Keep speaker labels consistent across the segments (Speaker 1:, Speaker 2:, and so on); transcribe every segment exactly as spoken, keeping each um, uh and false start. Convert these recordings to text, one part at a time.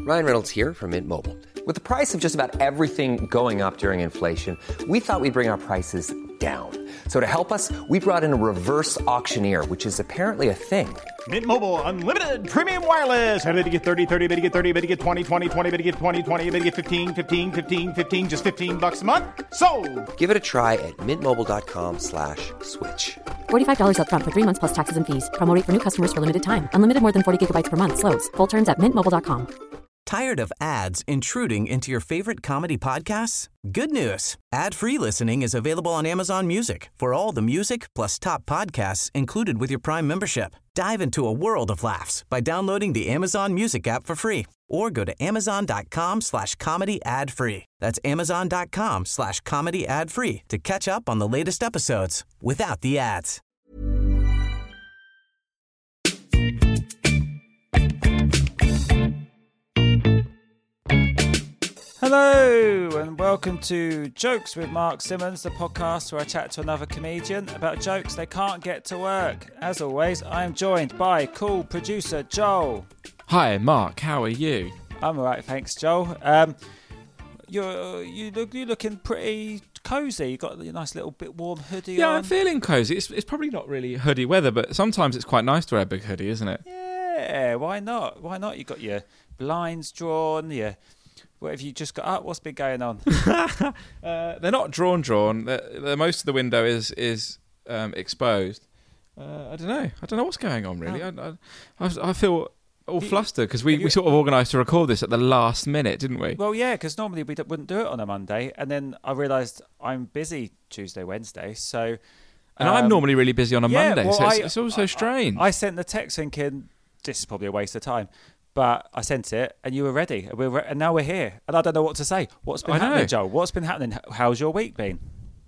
Speaker 1: Ryan Reynolds here from Mint Mobile. With the price of just about everything going up during inflation, we thought we'd bring our prices down. So to help us, we brought in a reverse auctioneer, which is apparently a thing.
Speaker 2: Mint Mobile Unlimited Premium Wireless. How to get thirty, thirty, how to get thirty, how to get twenty, twenty, twenty, how to get twenty, twenty, how to get fifteen, fifteen, fifteen, fifteen, just fifteen bucks a month? Sold!
Speaker 1: Give it a try at mintmobile.com slash switch.
Speaker 3: forty-five dollars up front for three months plus taxes and fees. Promo rate for new customers for limited time. Unlimited more than forty gigabytes per month. Slows full terms at mint mobile dot com.
Speaker 4: Tired of ads intruding into your favorite comedy podcasts? Good news. Ad-free listening is available on Amazon Music for all the music plus top podcasts included with your Prime membership. Dive into a world of laughs by downloading the Amazon Music app for free or go to amazon.com slash comedy ad free. That's amazon.com slash comedy ad free to catch up on the latest episodes without the ads.
Speaker 5: Hello and welcome to Jokes with Mark Simmons, the podcast where I chat to another comedian about jokes they can't get to work. As always, I am joined by cool producer Joel.
Speaker 6: Hi, Mark. How are you?
Speaker 5: I'm alright, thanks, Joel. Um, you're you look you're looking pretty cosy. You got a nice little bit warm hoodie
Speaker 6: Yeah,
Speaker 5: on.
Speaker 6: I'm feeling cosy. It's, it's probably not really hoodie weather, but sometimes it's quite nice to wear a big hoodie, isn't it?
Speaker 5: Yeah, why not? Why not? You got your blinds drawn. Your what have you just got up? What's been going on?
Speaker 6: uh, they're not drawn, drawn. They're, they're, most of the window is is um, exposed. Uh, I don't know. I don't know what's going on really. Oh. I, I I feel all you, flustered because we, you, we sort of organised to record this at the last minute, didn't we?
Speaker 5: Well, yeah, because normally we wouldn't do it on a Monday, and then I realised I'm busy Tuesday, Wednesday, so.
Speaker 6: And
Speaker 5: um,
Speaker 6: I'm normally really busy on a
Speaker 5: yeah,
Speaker 6: Monday,
Speaker 5: well,
Speaker 6: so it's,
Speaker 5: I,
Speaker 6: it's all so
Speaker 5: I,
Speaker 6: strange.
Speaker 5: I, I sent the text thinking this is probably a waste of time. But I sent it, and you were ready, and, we were, and now we're here. And I don't know what to say. What's been
Speaker 6: I
Speaker 5: happening,
Speaker 6: know.
Speaker 5: Joel? What's been happening? How's your week been?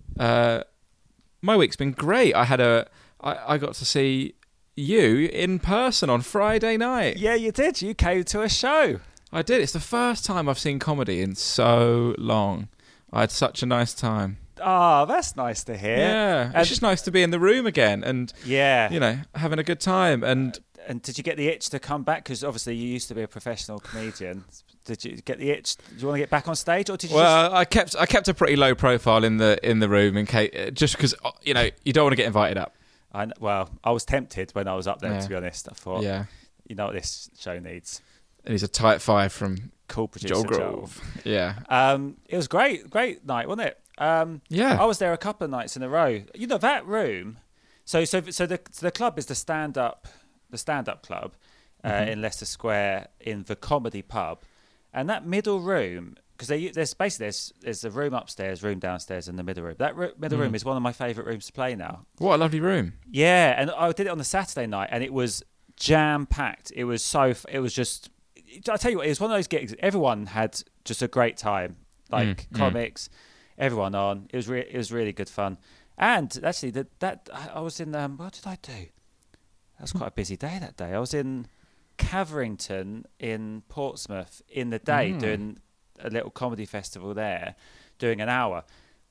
Speaker 6: Uh, my week's been great. I had a, I, I got to see you in person on Friday night.
Speaker 5: Yeah, you did. You came to a show.
Speaker 6: I did. It's the first time I've seen comedy in so long. I had such a nice time.
Speaker 5: Oh, that's nice to hear.
Speaker 6: Yeah,
Speaker 5: and
Speaker 6: it's just nice to be in the room again and,
Speaker 5: yeah,
Speaker 6: you know, having a good time. And
Speaker 5: and did you get the itch to come back? Because obviously you used to be a professional comedian. Did you get the itch? Do you want to get back on stage, or did you?
Speaker 6: Well,
Speaker 5: just...
Speaker 6: I kept I kept a pretty low profile in the in the room in case, just because you know you don't want to get invited up.
Speaker 5: I, well, I was tempted when I was up there.
Speaker 6: Yeah.
Speaker 5: To be honest, I thought,
Speaker 6: yeah,
Speaker 5: you know what this show needs.
Speaker 6: And he's a tight five from
Speaker 5: cool producer
Speaker 6: Joel
Speaker 5: Grove.
Speaker 6: Grove. Yeah,
Speaker 5: um, it was great, great night, wasn't it? Um,
Speaker 6: yeah,
Speaker 5: I was there a couple of nights in a row. You know that room. So, so, so the so the club is the stand up, the stand up club uh, mm-hmm. in Leicester Square in the Comedy Pub, and that middle room because there's basically there's there's a room upstairs, room downstairs, and the middle room. That ro- middle mm. room is one of my favourite rooms to play now.
Speaker 6: What a lovely room!
Speaker 5: Yeah, and I did it on the Saturday night, and it was jam packed. It was so. It was just. I tell you what, it was one of those gigs. Everyone had just a great time, like mm. comics. Mm. Everyone on. It was re- it was really good fun. And actually, that that I was in. Um, what did I do? That was quite a busy day that day. I was in Caverington in Portsmouth in the day mm. doing a little comedy festival there, doing an hour,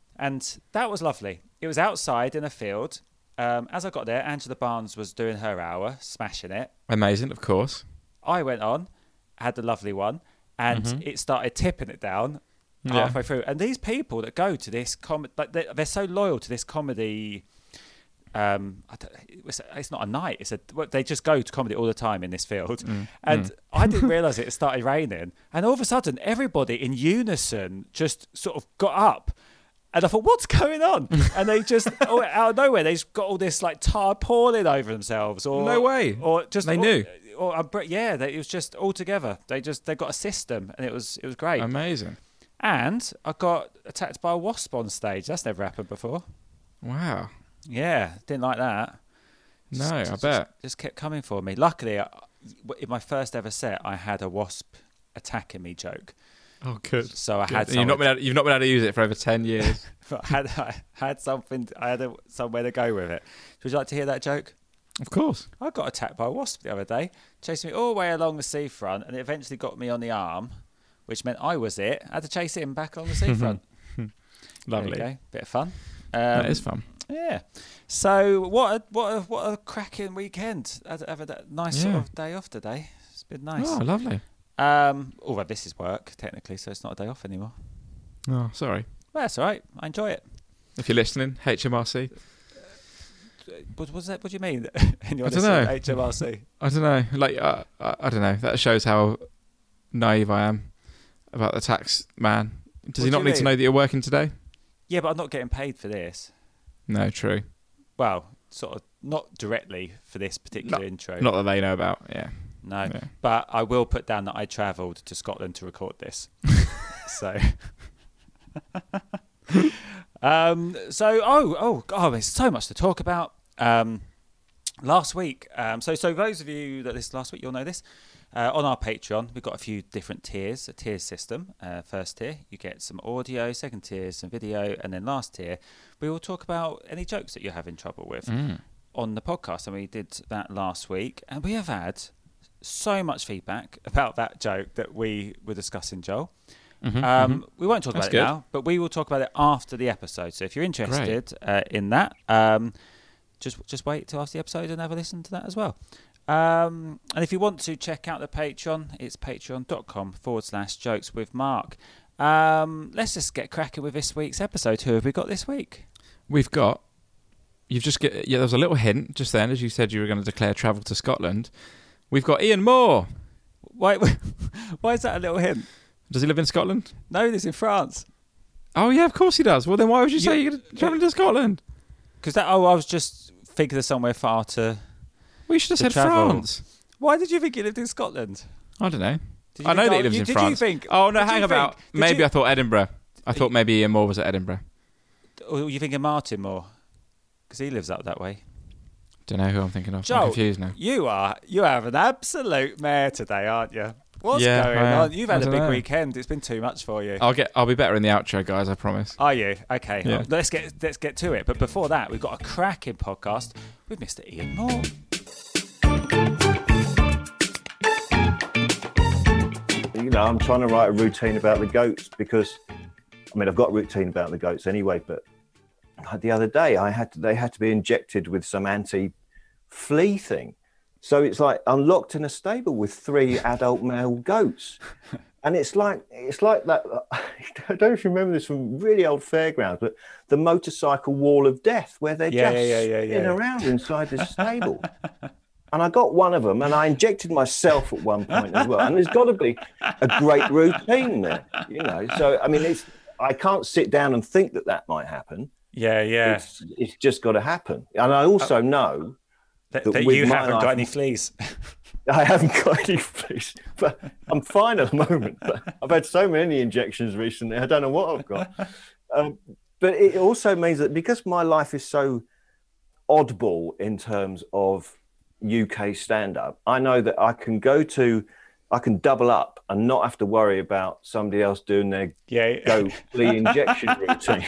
Speaker 5: and that was lovely. It was outside in a field. Um, as I got there, Angela Barnes was doing her hour, smashing it.
Speaker 6: Amazing, of course.
Speaker 5: I went on, had a lovely one, and mm-hmm. it started tipping it down.
Speaker 6: Yeah.
Speaker 5: Halfway through, and these people that go to this comedy, like they're, they're so loyal to this comedy. Um, I don't, it's, it's not a night; it's a. They just go to comedy all the time in this field,
Speaker 6: mm.
Speaker 5: and
Speaker 6: mm.
Speaker 5: I didn't realise it started raining, and all of a sudden, everybody in unison just sort of got up, and I thought, "What's going on?" And they just oh, out of nowhere, they just got all this like tarpaulin over themselves, or
Speaker 6: no way,
Speaker 5: or just
Speaker 6: they
Speaker 5: or,
Speaker 6: knew.
Speaker 5: Or, or yeah, they, it was just all together. They just they got a system, and it was it was great.
Speaker 6: Amazing.
Speaker 5: And I got attacked by a wasp on stage. That's never happened before.
Speaker 6: Wow.
Speaker 5: Yeah, didn't like that.
Speaker 6: No,
Speaker 5: just,
Speaker 6: I
Speaker 5: just,
Speaker 6: bet.
Speaker 5: Just kept coming for me. Luckily, I, in my first ever set, I had a wasp attacking me joke.
Speaker 6: Oh, good.
Speaker 5: So I
Speaker 6: good.
Speaker 5: had.
Speaker 6: You've not been able, you've not been able to use it for over ten years.
Speaker 5: But I had I had something. I had a, somewhere to go with it. Would you like to hear that joke?
Speaker 6: Of course.
Speaker 5: I got attacked by a wasp the other day. Chased me all the way along the seafront, and it eventually got me on the arm, which meant I was it. I had to chase him back on the seafront.
Speaker 6: Lovely.
Speaker 5: There you go. Bit of fun. Um,
Speaker 6: that is fun.
Speaker 5: Yeah. So what a, what a, what a cracking weekend. Had, had a nice
Speaker 6: yeah.
Speaker 5: sort of day off today. It's been nice.
Speaker 6: Oh, lovely.
Speaker 5: Um, although this is work, technically, so it's not a day off anymore.
Speaker 6: Oh, sorry.
Speaker 5: Well, that's all right. I enjoy it.
Speaker 6: If you're listening, H M R C.
Speaker 5: What was that? What do you mean? And you're
Speaker 6: I don't know.
Speaker 5: H M R C.
Speaker 6: I don't know. Like, uh, I, I don't know. That shows how naive I am about the tax man. Does
Speaker 5: What
Speaker 6: he
Speaker 5: do
Speaker 6: not
Speaker 5: you
Speaker 6: need
Speaker 5: mean?
Speaker 6: to know that you're working today?
Speaker 5: Yeah, but I'm not getting paid for this.
Speaker 6: No, true.
Speaker 5: Well, sort of not directly for this particular
Speaker 6: Not-
Speaker 5: intro.
Speaker 6: Not that they know about. Yeah.
Speaker 5: No,
Speaker 6: Yeah.
Speaker 5: but I will put down that I travelled to Scotland to record this. so, um, so oh oh oh, there's so much to talk about. Um, last week, um, so so those of you that this last week, you'll know this. Uh, on our Patreon, we've got a few different tiers, a tier system. Uh, first tier, you get some audio. Second tier, some video, and then last tier, we will talk about any jokes that you're having trouble with
Speaker 6: Mm.
Speaker 5: on the podcast. And we did that last week, and we have had so much feedback about that joke that we were discussing, Joel.
Speaker 6: Mm-hmm,
Speaker 5: um,
Speaker 6: mm-hmm.
Speaker 5: We won't talk
Speaker 6: That's
Speaker 5: about
Speaker 6: good.
Speaker 5: it now, but we will talk about it after the episode. So if you're interested uh, in that, um, just just wait till after the episode and have a listen to that as well. Um, and if you want to check out the Patreon, it's patreon.com forward slash jokes with Mark. Um, let's just get cracking with this week's episode. Who have we got this week?
Speaker 6: We've got. You've just get. Yeah, there was a little hint just then, as you said you were going to declare travel to Scotland. We've got Ian Moore.
Speaker 5: Why, why is that a little hint?
Speaker 6: Does he live in Scotland?
Speaker 5: No, he's in France.
Speaker 6: Oh yeah, of course he does. Well, then why would you,
Speaker 5: You-
Speaker 6: say you're travelling to Scotland?
Speaker 5: Because that, oh, I was just thinking of somewhere far to.
Speaker 6: Well, you should have
Speaker 5: To
Speaker 6: said
Speaker 5: travel.
Speaker 6: France.
Speaker 5: Why did you think he lived in Scotland?
Speaker 6: I don't know.
Speaker 5: Did you
Speaker 6: I know
Speaker 5: think-
Speaker 6: that
Speaker 5: oh,
Speaker 6: he lives
Speaker 5: you-
Speaker 6: in
Speaker 5: did
Speaker 6: France.
Speaker 5: you think?
Speaker 6: Oh no,
Speaker 5: did you
Speaker 6: hang about.
Speaker 5: think- did
Speaker 6: Maybe
Speaker 5: you-
Speaker 6: I thought Edinburgh. I thought maybe Ian Moore was at Edinburgh.
Speaker 5: Or you thinking Martin more? Because he lives up that way.
Speaker 6: Don't know who I'm thinking of.
Speaker 5: Joel,
Speaker 6: I'm confused now.
Speaker 5: you are you have an absolute mare today, aren't you? What's
Speaker 6: Yeah,
Speaker 5: going
Speaker 6: I am.
Speaker 5: on? You've had
Speaker 6: I
Speaker 5: a big
Speaker 6: dunno.
Speaker 5: weekend. It's been too much for you.
Speaker 6: I'll get. I'll be better in the outro, guys. I promise.
Speaker 5: Are you? Okay.
Speaker 6: Yeah.
Speaker 5: Well, let's get let's get to it. But before that, we've got a cracking podcast with Mister Ian Moore.
Speaker 7: You know, I'm trying to write a routine about the goats because, I mean, I've got a routine about the goats anyway. But the other day, I had to, they had to be injected with some anti-flea thing. So it's like I'm locked in a stable with three adult male goats, and it's like it's like that. I don't know if you remember this from really old fairgrounds, but the motorcycle wall of death, where they're
Speaker 5: Yeah,
Speaker 7: just
Speaker 5: yeah, yeah, yeah,
Speaker 7: spinning
Speaker 5: yeah.
Speaker 7: around inside the stable. And I got one of them, and I injected myself at one point as well. And there's got to be a great routine there, you know. So I mean, it's I can't sit down and think that that might happen.
Speaker 5: Yeah, yeah.
Speaker 7: It's, it's just got to happen. And I also know.
Speaker 5: That,
Speaker 7: that
Speaker 5: that
Speaker 7: with
Speaker 5: you
Speaker 7: my
Speaker 5: haven't got
Speaker 7: life-
Speaker 5: any fleas.
Speaker 7: I haven't got any fleas, but I'm fine at the moment. But I've had so many injections recently, I don't know what I've got. Um, but it also means that because my life is so oddball in terms of U K stand-up, I know that I can go to, I can double up and not have to worry about somebody else doing their
Speaker 5: Yeah.
Speaker 7: goat flea injection routine.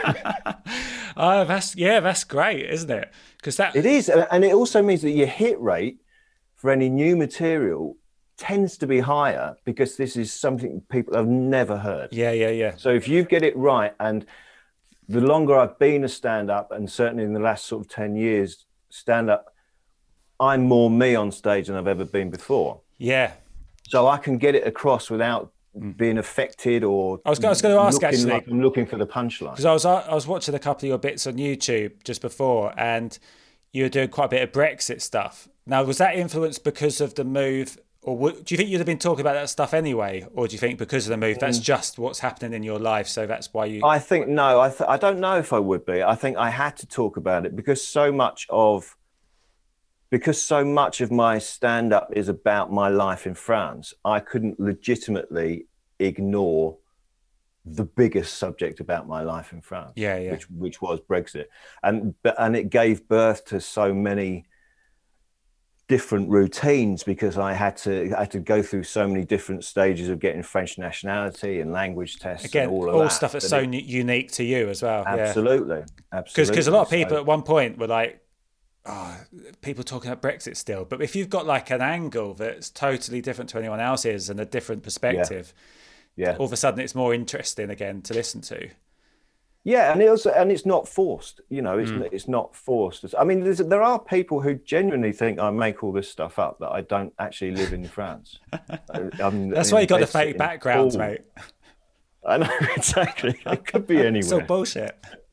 Speaker 5: Oh, that's yeah, that's great, isn't it? Because that
Speaker 7: It is, and it also means that your hit rate for any new material tends to be higher because this is something people have never heard.
Speaker 5: Yeah, yeah, yeah.
Speaker 7: So if you get it right, and the longer I've been a stand-up, and certainly in the last sort of ten years, stand-up, I'm more me on stage than I've ever been before.
Speaker 5: Yeah.
Speaker 7: So I can get it across without being affected or
Speaker 5: I was, I was going to ask
Speaker 7: looking
Speaker 5: actually.
Speaker 7: like I'm looking for the punchline.
Speaker 5: Because I was I was watching a couple of your bits on YouTube just before, and you were doing quite a bit of Brexit stuff. Now, was that influenced because of the move, or w- do you think you'd have been talking about that stuff anyway, or do you think because of the move, that's just what's happening in your life, so that's why you?
Speaker 7: I think no. I th- I don't know if I would be. I think I had to talk about it because so much of because so much of my stand-up is about my life in France. I couldn't legitimately ignore the biggest subject about my life in France.
Speaker 5: Yeah, yeah.
Speaker 7: Which which was Brexit, and but and it gave birth to so many different routines because I had to I had to go through so many different stages of getting French nationality and language tests.
Speaker 5: Again,
Speaker 7: and all, of
Speaker 5: all
Speaker 7: that.
Speaker 5: stuff that's
Speaker 7: But
Speaker 5: so
Speaker 7: it-
Speaker 5: u- unique to you as well.
Speaker 7: Absolutely, absolutely.
Speaker 5: Because a lot of people
Speaker 7: So-
Speaker 5: at one point were like, oh, people talking about Brexit still. But if you've got like an angle that's totally different to anyone else's and a different perspective,
Speaker 7: yeah,
Speaker 5: all of a sudden it's more interesting again to listen to.
Speaker 7: Yeah, and it's and it's not forced. You know, it's
Speaker 5: Mm.
Speaker 7: it's not forced. I mean, there's, there are people who genuinely think I make all this stuff up, that I don't actually live in France. I'm,
Speaker 5: That's why you got the
Speaker 7: invested
Speaker 5: fake
Speaker 7: in
Speaker 5: background,
Speaker 7: all-
Speaker 5: mate.
Speaker 7: I know, exactly. It could be anywhere.
Speaker 5: It's all bullshit.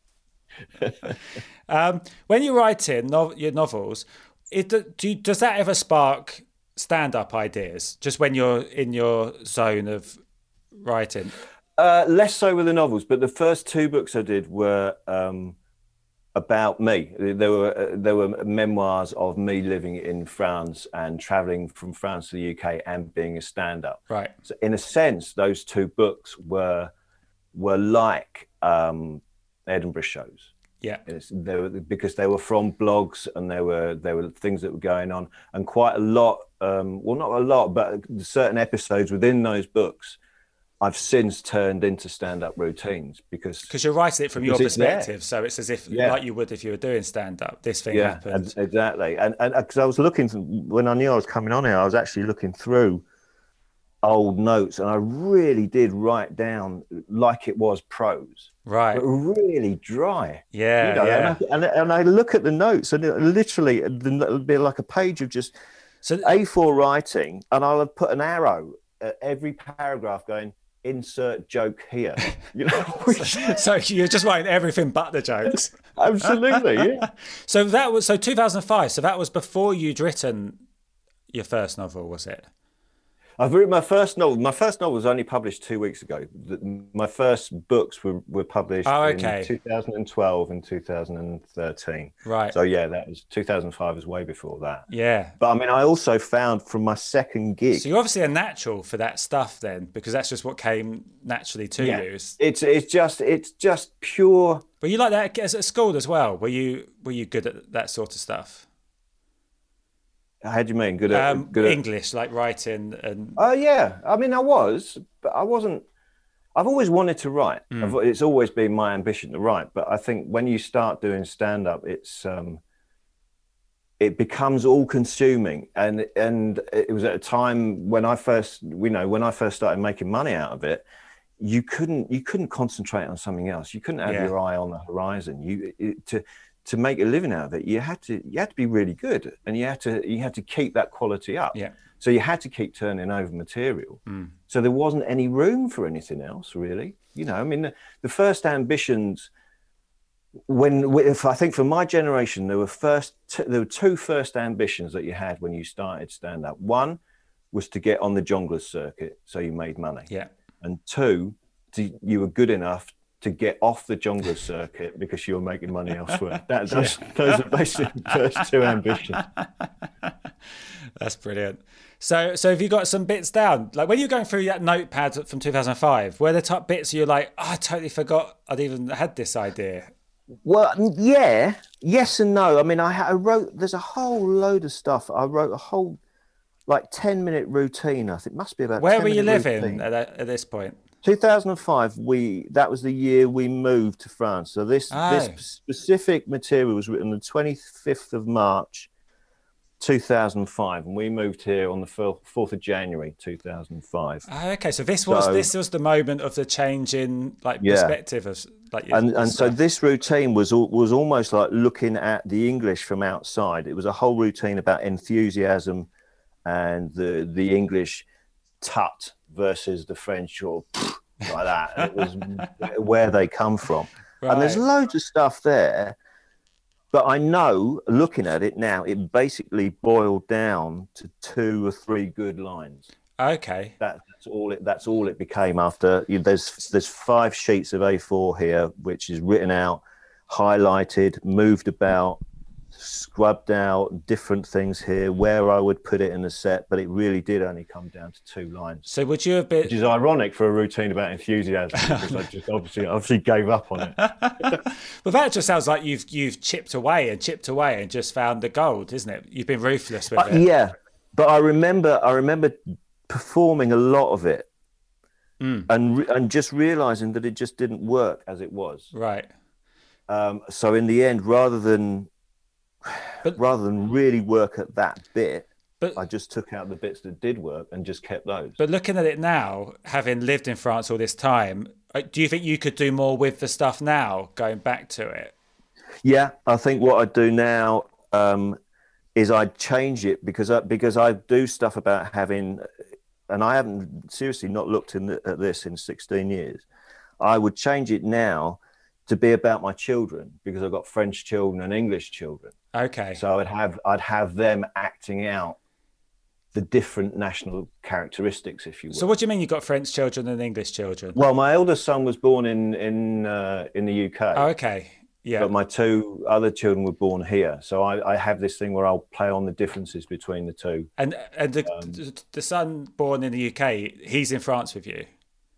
Speaker 5: um, when you're writing no- your novels, it, do you, does that ever spark stand-up ideas? Just when you're in your zone of writing?
Speaker 7: Uh, less so with the novels, but the first two books I did were um, about me. There were uh, there were memoirs of me living in France and traveling from France to the U K and being a stand-up.
Speaker 5: Right.
Speaker 7: So in a sense, those two books were were like um, Edinburgh shows.
Speaker 5: Yeah.
Speaker 7: It's, they were, because they were from blogs, and there were there were things that were going on, and quite a lot. Um, well, not a lot, but certain episodes within those books I've since turned into stand-up routines because
Speaker 5: because you're writing it from your
Speaker 7: because it's there.
Speaker 5: perspective, so it's as if
Speaker 7: Yeah.
Speaker 5: like you would if you were doing stand-up. This thing
Speaker 7: Yeah,
Speaker 5: happened.
Speaker 7: and- exactly. And and because I was looking when I knew I was coming on here, I was actually looking through old notes, and I really did write down like it was prose,
Speaker 5: Right.
Speaker 7: but really dry.
Speaker 5: Yeah,
Speaker 7: You know,
Speaker 5: yeah.
Speaker 7: And I, and, and I look at the notes, and it literally it'll be like a page of just
Speaker 5: So
Speaker 7: A four writing, and I'll have put an arrow at every paragraph going, insert joke here. You know, which,
Speaker 5: so you're just writing everything but the jokes.
Speaker 7: absolutely, yeah.
Speaker 5: So that was so two thousand five. So that was before you'd written your first novel, was it?
Speaker 7: I've written my first novel. My first novel was only published two weeks ago. The- My first books were, were published
Speaker 5: Oh, okay.
Speaker 7: in two thousand twelve and two thousand thirteen.
Speaker 5: Right.
Speaker 7: So yeah, that was two thousand five was way before that.
Speaker 5: Yeah.
Speaker 7: But I mean, I also found from my second gig.
Speaker 5: So you're obviously a natural for that stuff then, because that's just what came naturally to
Speaker 7: yeah,
Speaker 5: you.
Speaker 7: it's it's just it's just pure.
Speaker 5: Were you like that at school as well? Were you were you good at that sort of stuff?
Speaker 7: How do you mean? Good at
Speaker 5: Um,
Speaker 7: good at
Speaker 5: English, like writing and
Speaker 7: Oh yeah, I mean, I was, but I wasn't. I've always wanted to write.
Speaker 5: Mm.
Speaker 7: I've, it's always been my ambition to write. But I think when you start doing stand up, it's um, it becomes all consuming, and and it was at a time when I first, you know, when I first started making money out of it. You couldn't you couldn't concentrate on something else. You couldn't have
Speaker 5: Yeah.
Speaker 7: your eye on the horizon. You it, to to make a living out of it, you had to you had to be really good, and you had to you had to keep that quality up.
Speaker 5: Yeah.
Speaker 7: So you had to keep turning over material.
Speaker 5: Mm.
Speaker 7: So there wasn't any room for anything else, really. You know, I mean, the, the first ambitions, when if I think for my generation, there were first t- there were two first ambitions that you had when you started stand up. One was to get on the Jongleurs circuit, so you made money.
Speaker 5: yeah.
Speaker 7: And two, to, you were good enough to get off the Jongleurs circuit because you were making money elsewhere. That, those, those are basically the first two ambitions.
Speaker 5: That's brilliant. So, so have you got some bits down? Like when you're going through that notepad from two thousand five, were there top bits you're like, oh, I totally forgot I'd even had this idea?
Speaker 7: Well, yeah, yes and no. I mean, I, I wrote, there's a whole load of stuff. I wrote a whole, like, ten minute routine. I think it must be about
Speaker 5: Where
Speaker 7: ten
Speaker 5: were you
Speaker 7: minute
Speaker 5: living
Speaker 7: routine.
Speaker 5: at, that, at this point?
Speaker 7: two thousand five, we that was the year we moved to France. So this
Speaker 5: Oh.
Speaker 7: this specific material was written the twenty-fifth of March, two thousand five, and we moved here on the fourth of January, two thousand five.
Speaker 5: Oh, okay, so this was
Speaker 7: So-
Speaker 5: this was the moment of the change in like
Speaker 7: Yeah.
Speaker 5: perspective of like your
Speaker 7: And and so
Speaker 5: stuff.
Speaker 7: this routine was al- was almost like looking at the English from outside. It was a whole routine about enthusiasm and the the English tut versus the French or like that. And it was where they come from. And there's
Speaker 5: Right.
Speaker 7: loads of stuff there. But I know, looking at it now, it basically boiled down to two or three good lines.
Speaker 5: Okay,
Speaker 7: That, that's all it. That's all it became after. You know, there's there's five sheets of A four here, which is written out, highlighted, moved about, scrubbed out, different things here, where I would put it in the set. But it really did only come down to two lines,
Speaker 5: so would you have been?
Speaker 7: which is ironic for a routine about enthusiasm because I just obviously obviously gave up on it.
Speaker 5: Well, that just sounds like you've you've chipped away and chipped away and just found the gold, isn't it? You've been ruthless with
Speaker 7: Uh,
Speaker 5: it.
Speaker 7: yeah, but I remember I remember performing a lot of it,
Speaker 5: Mm.
Speaker 7: and re- and just realizing that it just didn't work as it was.
Speaker 5: Right.
Speaker 7: Um, so in the end, rather than
Speaker 5: But-
Speaker 7: rather than really work at that bit,
Speaker 5: But
Speaker 7: I just took out the bits that did work and just kept those.
Speaker 5: but looking at it now, having lived in France all this time, Uh, Do you think you could do more with the stuff now, going back to it?
Speaker 7: Yeah, I think what I do now um, is I change it because I, because I do stuff about having, and I haven't seriously not looked in the, at this in sixteen years. I would change it now to be about my children because I've got French children and English children.
Speaker 5: Okay.
Speaker 7: So I'd have I'd have them acting out the different national characteristics, if you will.
Speaker 5: So what do you mean you got French children and English children?
Speaker 7: Well, my eldest son was born in in uh, in the U K.
Speaker 5: Oh, okay. Yeah.
Speaker 7: But my two other children were born here, so I, I have this thing where I'll play on the differences between the two.
Speaker 5: And and the
Speaker 7: Um,
Speaker 5: the son born in the U K, he's in France with you.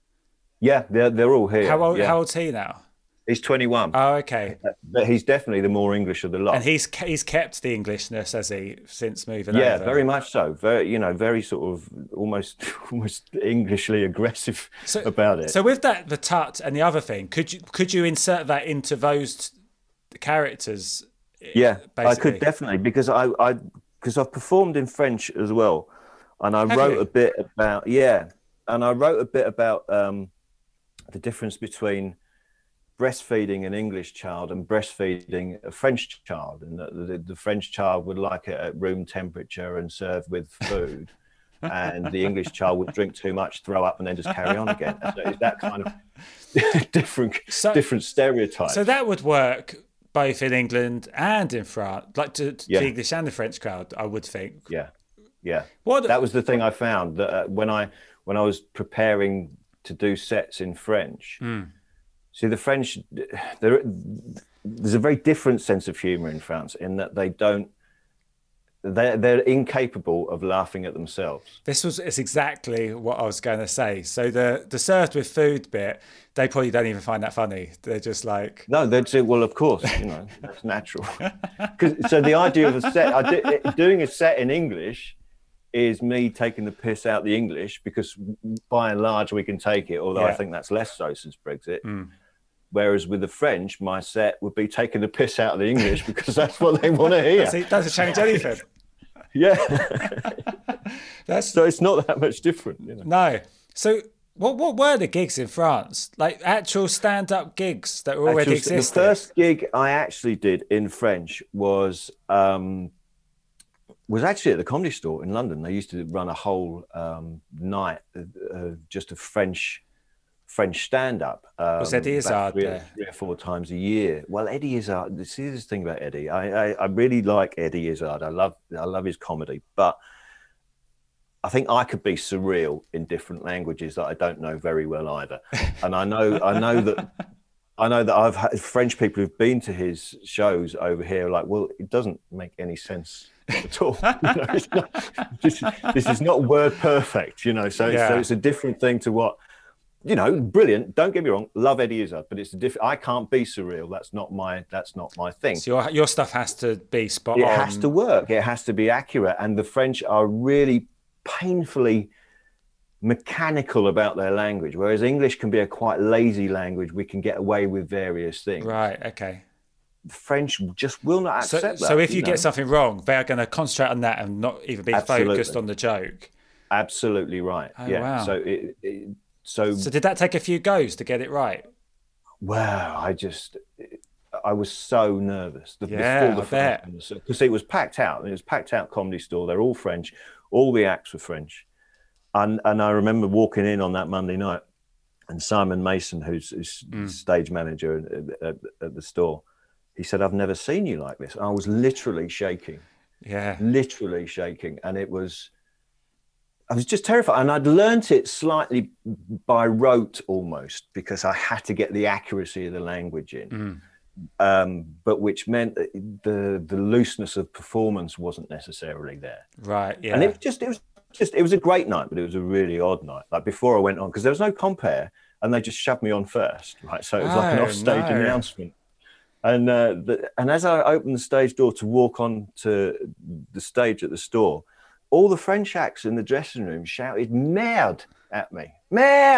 Speaker 7: Yeah, they're they're all here.
Speaker 5: How old?
Speaker 7: yeah.
Speaker 5: How old's he now?
Speaker 7: He's twenty-one.
Speaker 5: Oh, okay.
Speaker 7: But he's definitely the more English of the lot.
Speaker 5: And he's ke- he's kept the Englishness, has he, since moving
Speaker 7: yeah,
Speaker 5: over?
Speaker 7: very much so. Very, you know, very sort of almost almost Englishly aggressive
Speaker 5: So-
Speaker 7: about it.
Speaker 5: So with that, the tut and the other thing, could you could you insert that into those characters?
Speaker 7: yeah, I
Speaker 5: basically?
Speaker 7: could definitely because I I because I've performed in French as well, and I
Speaker 5: Have
Speaker 7: wrote
Speaker 5: you?
Speaker 7: a bit about yeah, and I wrote a bit about um, the difference between breastfeeding an English child and breastfeeding a French child, and that the, the French child would like it at room temperature and served with food, and the English child would drink too much, throw up, and then just carry on again. So it's that kind of different
Speaker 5: So-
Speaker 7: different stereotypes.
Speaker 5: So that would work both in England and in France, like to, to
Speaker 7: Yeah.
Speaker 5: the English and the French crowd, I would think.
Speaker 7: yeah, yeah.
Speaker 5: What
Speaker 7: That was the thing I found that uh, when I when I was preparing to do sets in French. See, the French, there, there's a very different sense of humour in France in that they don't, they're, they're incapable of laughing at themselves.
Speaker 5: This was it's exactly what I was going to say. So the the served with food bit, they probably don't even find that funny. They're just like,
Speaker 7: No, they'd say, well, of course, you know, that's natural. 'Cause, so the idea of a set, I did, doing a set in English is me taking the piss out the English because by and large we can take it, although
Speaker 5: Yeah.
Speaker 7: I think that's less so since Brexit. Whereas with the French, my set would be taking the piss out of the English because that's what they want to hear.
Speaker 5: see, doesn't change anything.
Speaker 7: Yeah.
Speaker 5: That's
Speaker 7: So it's not that much different. You know?
Speaker 5: no. So what what were the gigs in France? Like actual stand up gigs that were already
Speaker 7: Actually,
Speaker 5: existed?
Speaker 7: the first gig I actually did in French was um, was actually at the Comedy Store in London. They used to run a whole um, night uh, just of French French stand up. Um,
Speaker 5: Was Eddie Izzard
Speaker 7: about three,
Speaker 5: there?
Speaker 7: three or four times a year. Well, Eddie Izzard. See this thing about Eddie. I, I I really like Eddie Izzard. I love I love his comedy, but I think I could be surreal in different languages that I don't know very well either. And I know I know that I know that I've had French people who've been to his shows over here like, well, it doesn't make any sense at all. You know, it's not, this, this is not word perfect, you know. So,
Speaker 5: Yeah.
Speaker 7: so it's a different thing to what, you know, brilliant. Don't get me wrong, love Eddie Izzard, but it's a different. I can't be surreal. That's not my. That's not my thing.
Speaker 5: So your your stuff has to be spot
Speaker 7: It
Speaker 5: on.
Speaker 7: has to work. It has to be accurate. And the French are really painfully mechanical about their language, whereas English can be a quite lazy language. We can get away with various things.
Speaker 5: Right. Okay.
Speaker 7: The French just will not
Speaker 5: So,
Speaker 7: accept that.
Speaker 5: so if you,
Speaker 7: know?
Speaker 5: get something wrong, they are going to concentrate on that and not even be
Speaker 7: Absolutely.
Speaker 5: focused on the joke.
Speaker 7: Absolutely right.
Speaker 5: Oh,
Speaker 7: yeah.
Speaker 5: wow.
Speaker 7: So it, it so,
Speaker 5: So did that take a few goes to get it right?
Speaker 7: wow, I just I was so nervous. The,
Speaker 5: Yeah,
Speaker 7: before the
Speaker 5: I bet.
Speaker 7: because it was packed out. It was packed out Comedy Store. They're all French. All the acts were French. And and I remember walking in on that Monday night, and Simon Mason, who's, who's
Speaker 5: Mm.
Speaker 7: stage manager at, at, at the store, he said, "I've never seen you like this." I was literally shaking,
Speaker 5: Yeah.
Speaker 7: literally shaking, and it was. I was just terrified, and I'd learnt it slightly by rote almost because I had to get the accuracy of the language in,
Speaker 5: Mm.
Speaker 7: um, but which meant that the the looseness of performance wasn't necessarily there.
Speaker 5: Right. Yeah.
Speaker 7: And it just it was just it was a great night, but it was a really odd night. Like before I went on, because there was no compare, and they just shoved me on first, right? So it was like an
Speaker 5: Oh,
Speaker 7: offstage
Speaker 5: no.
Speaker 7: announcement. And uh, the, and as I opened the stage door to walk on to the stage at the store, all the French acts in the dressing room shouted "Merde" at me. Merde!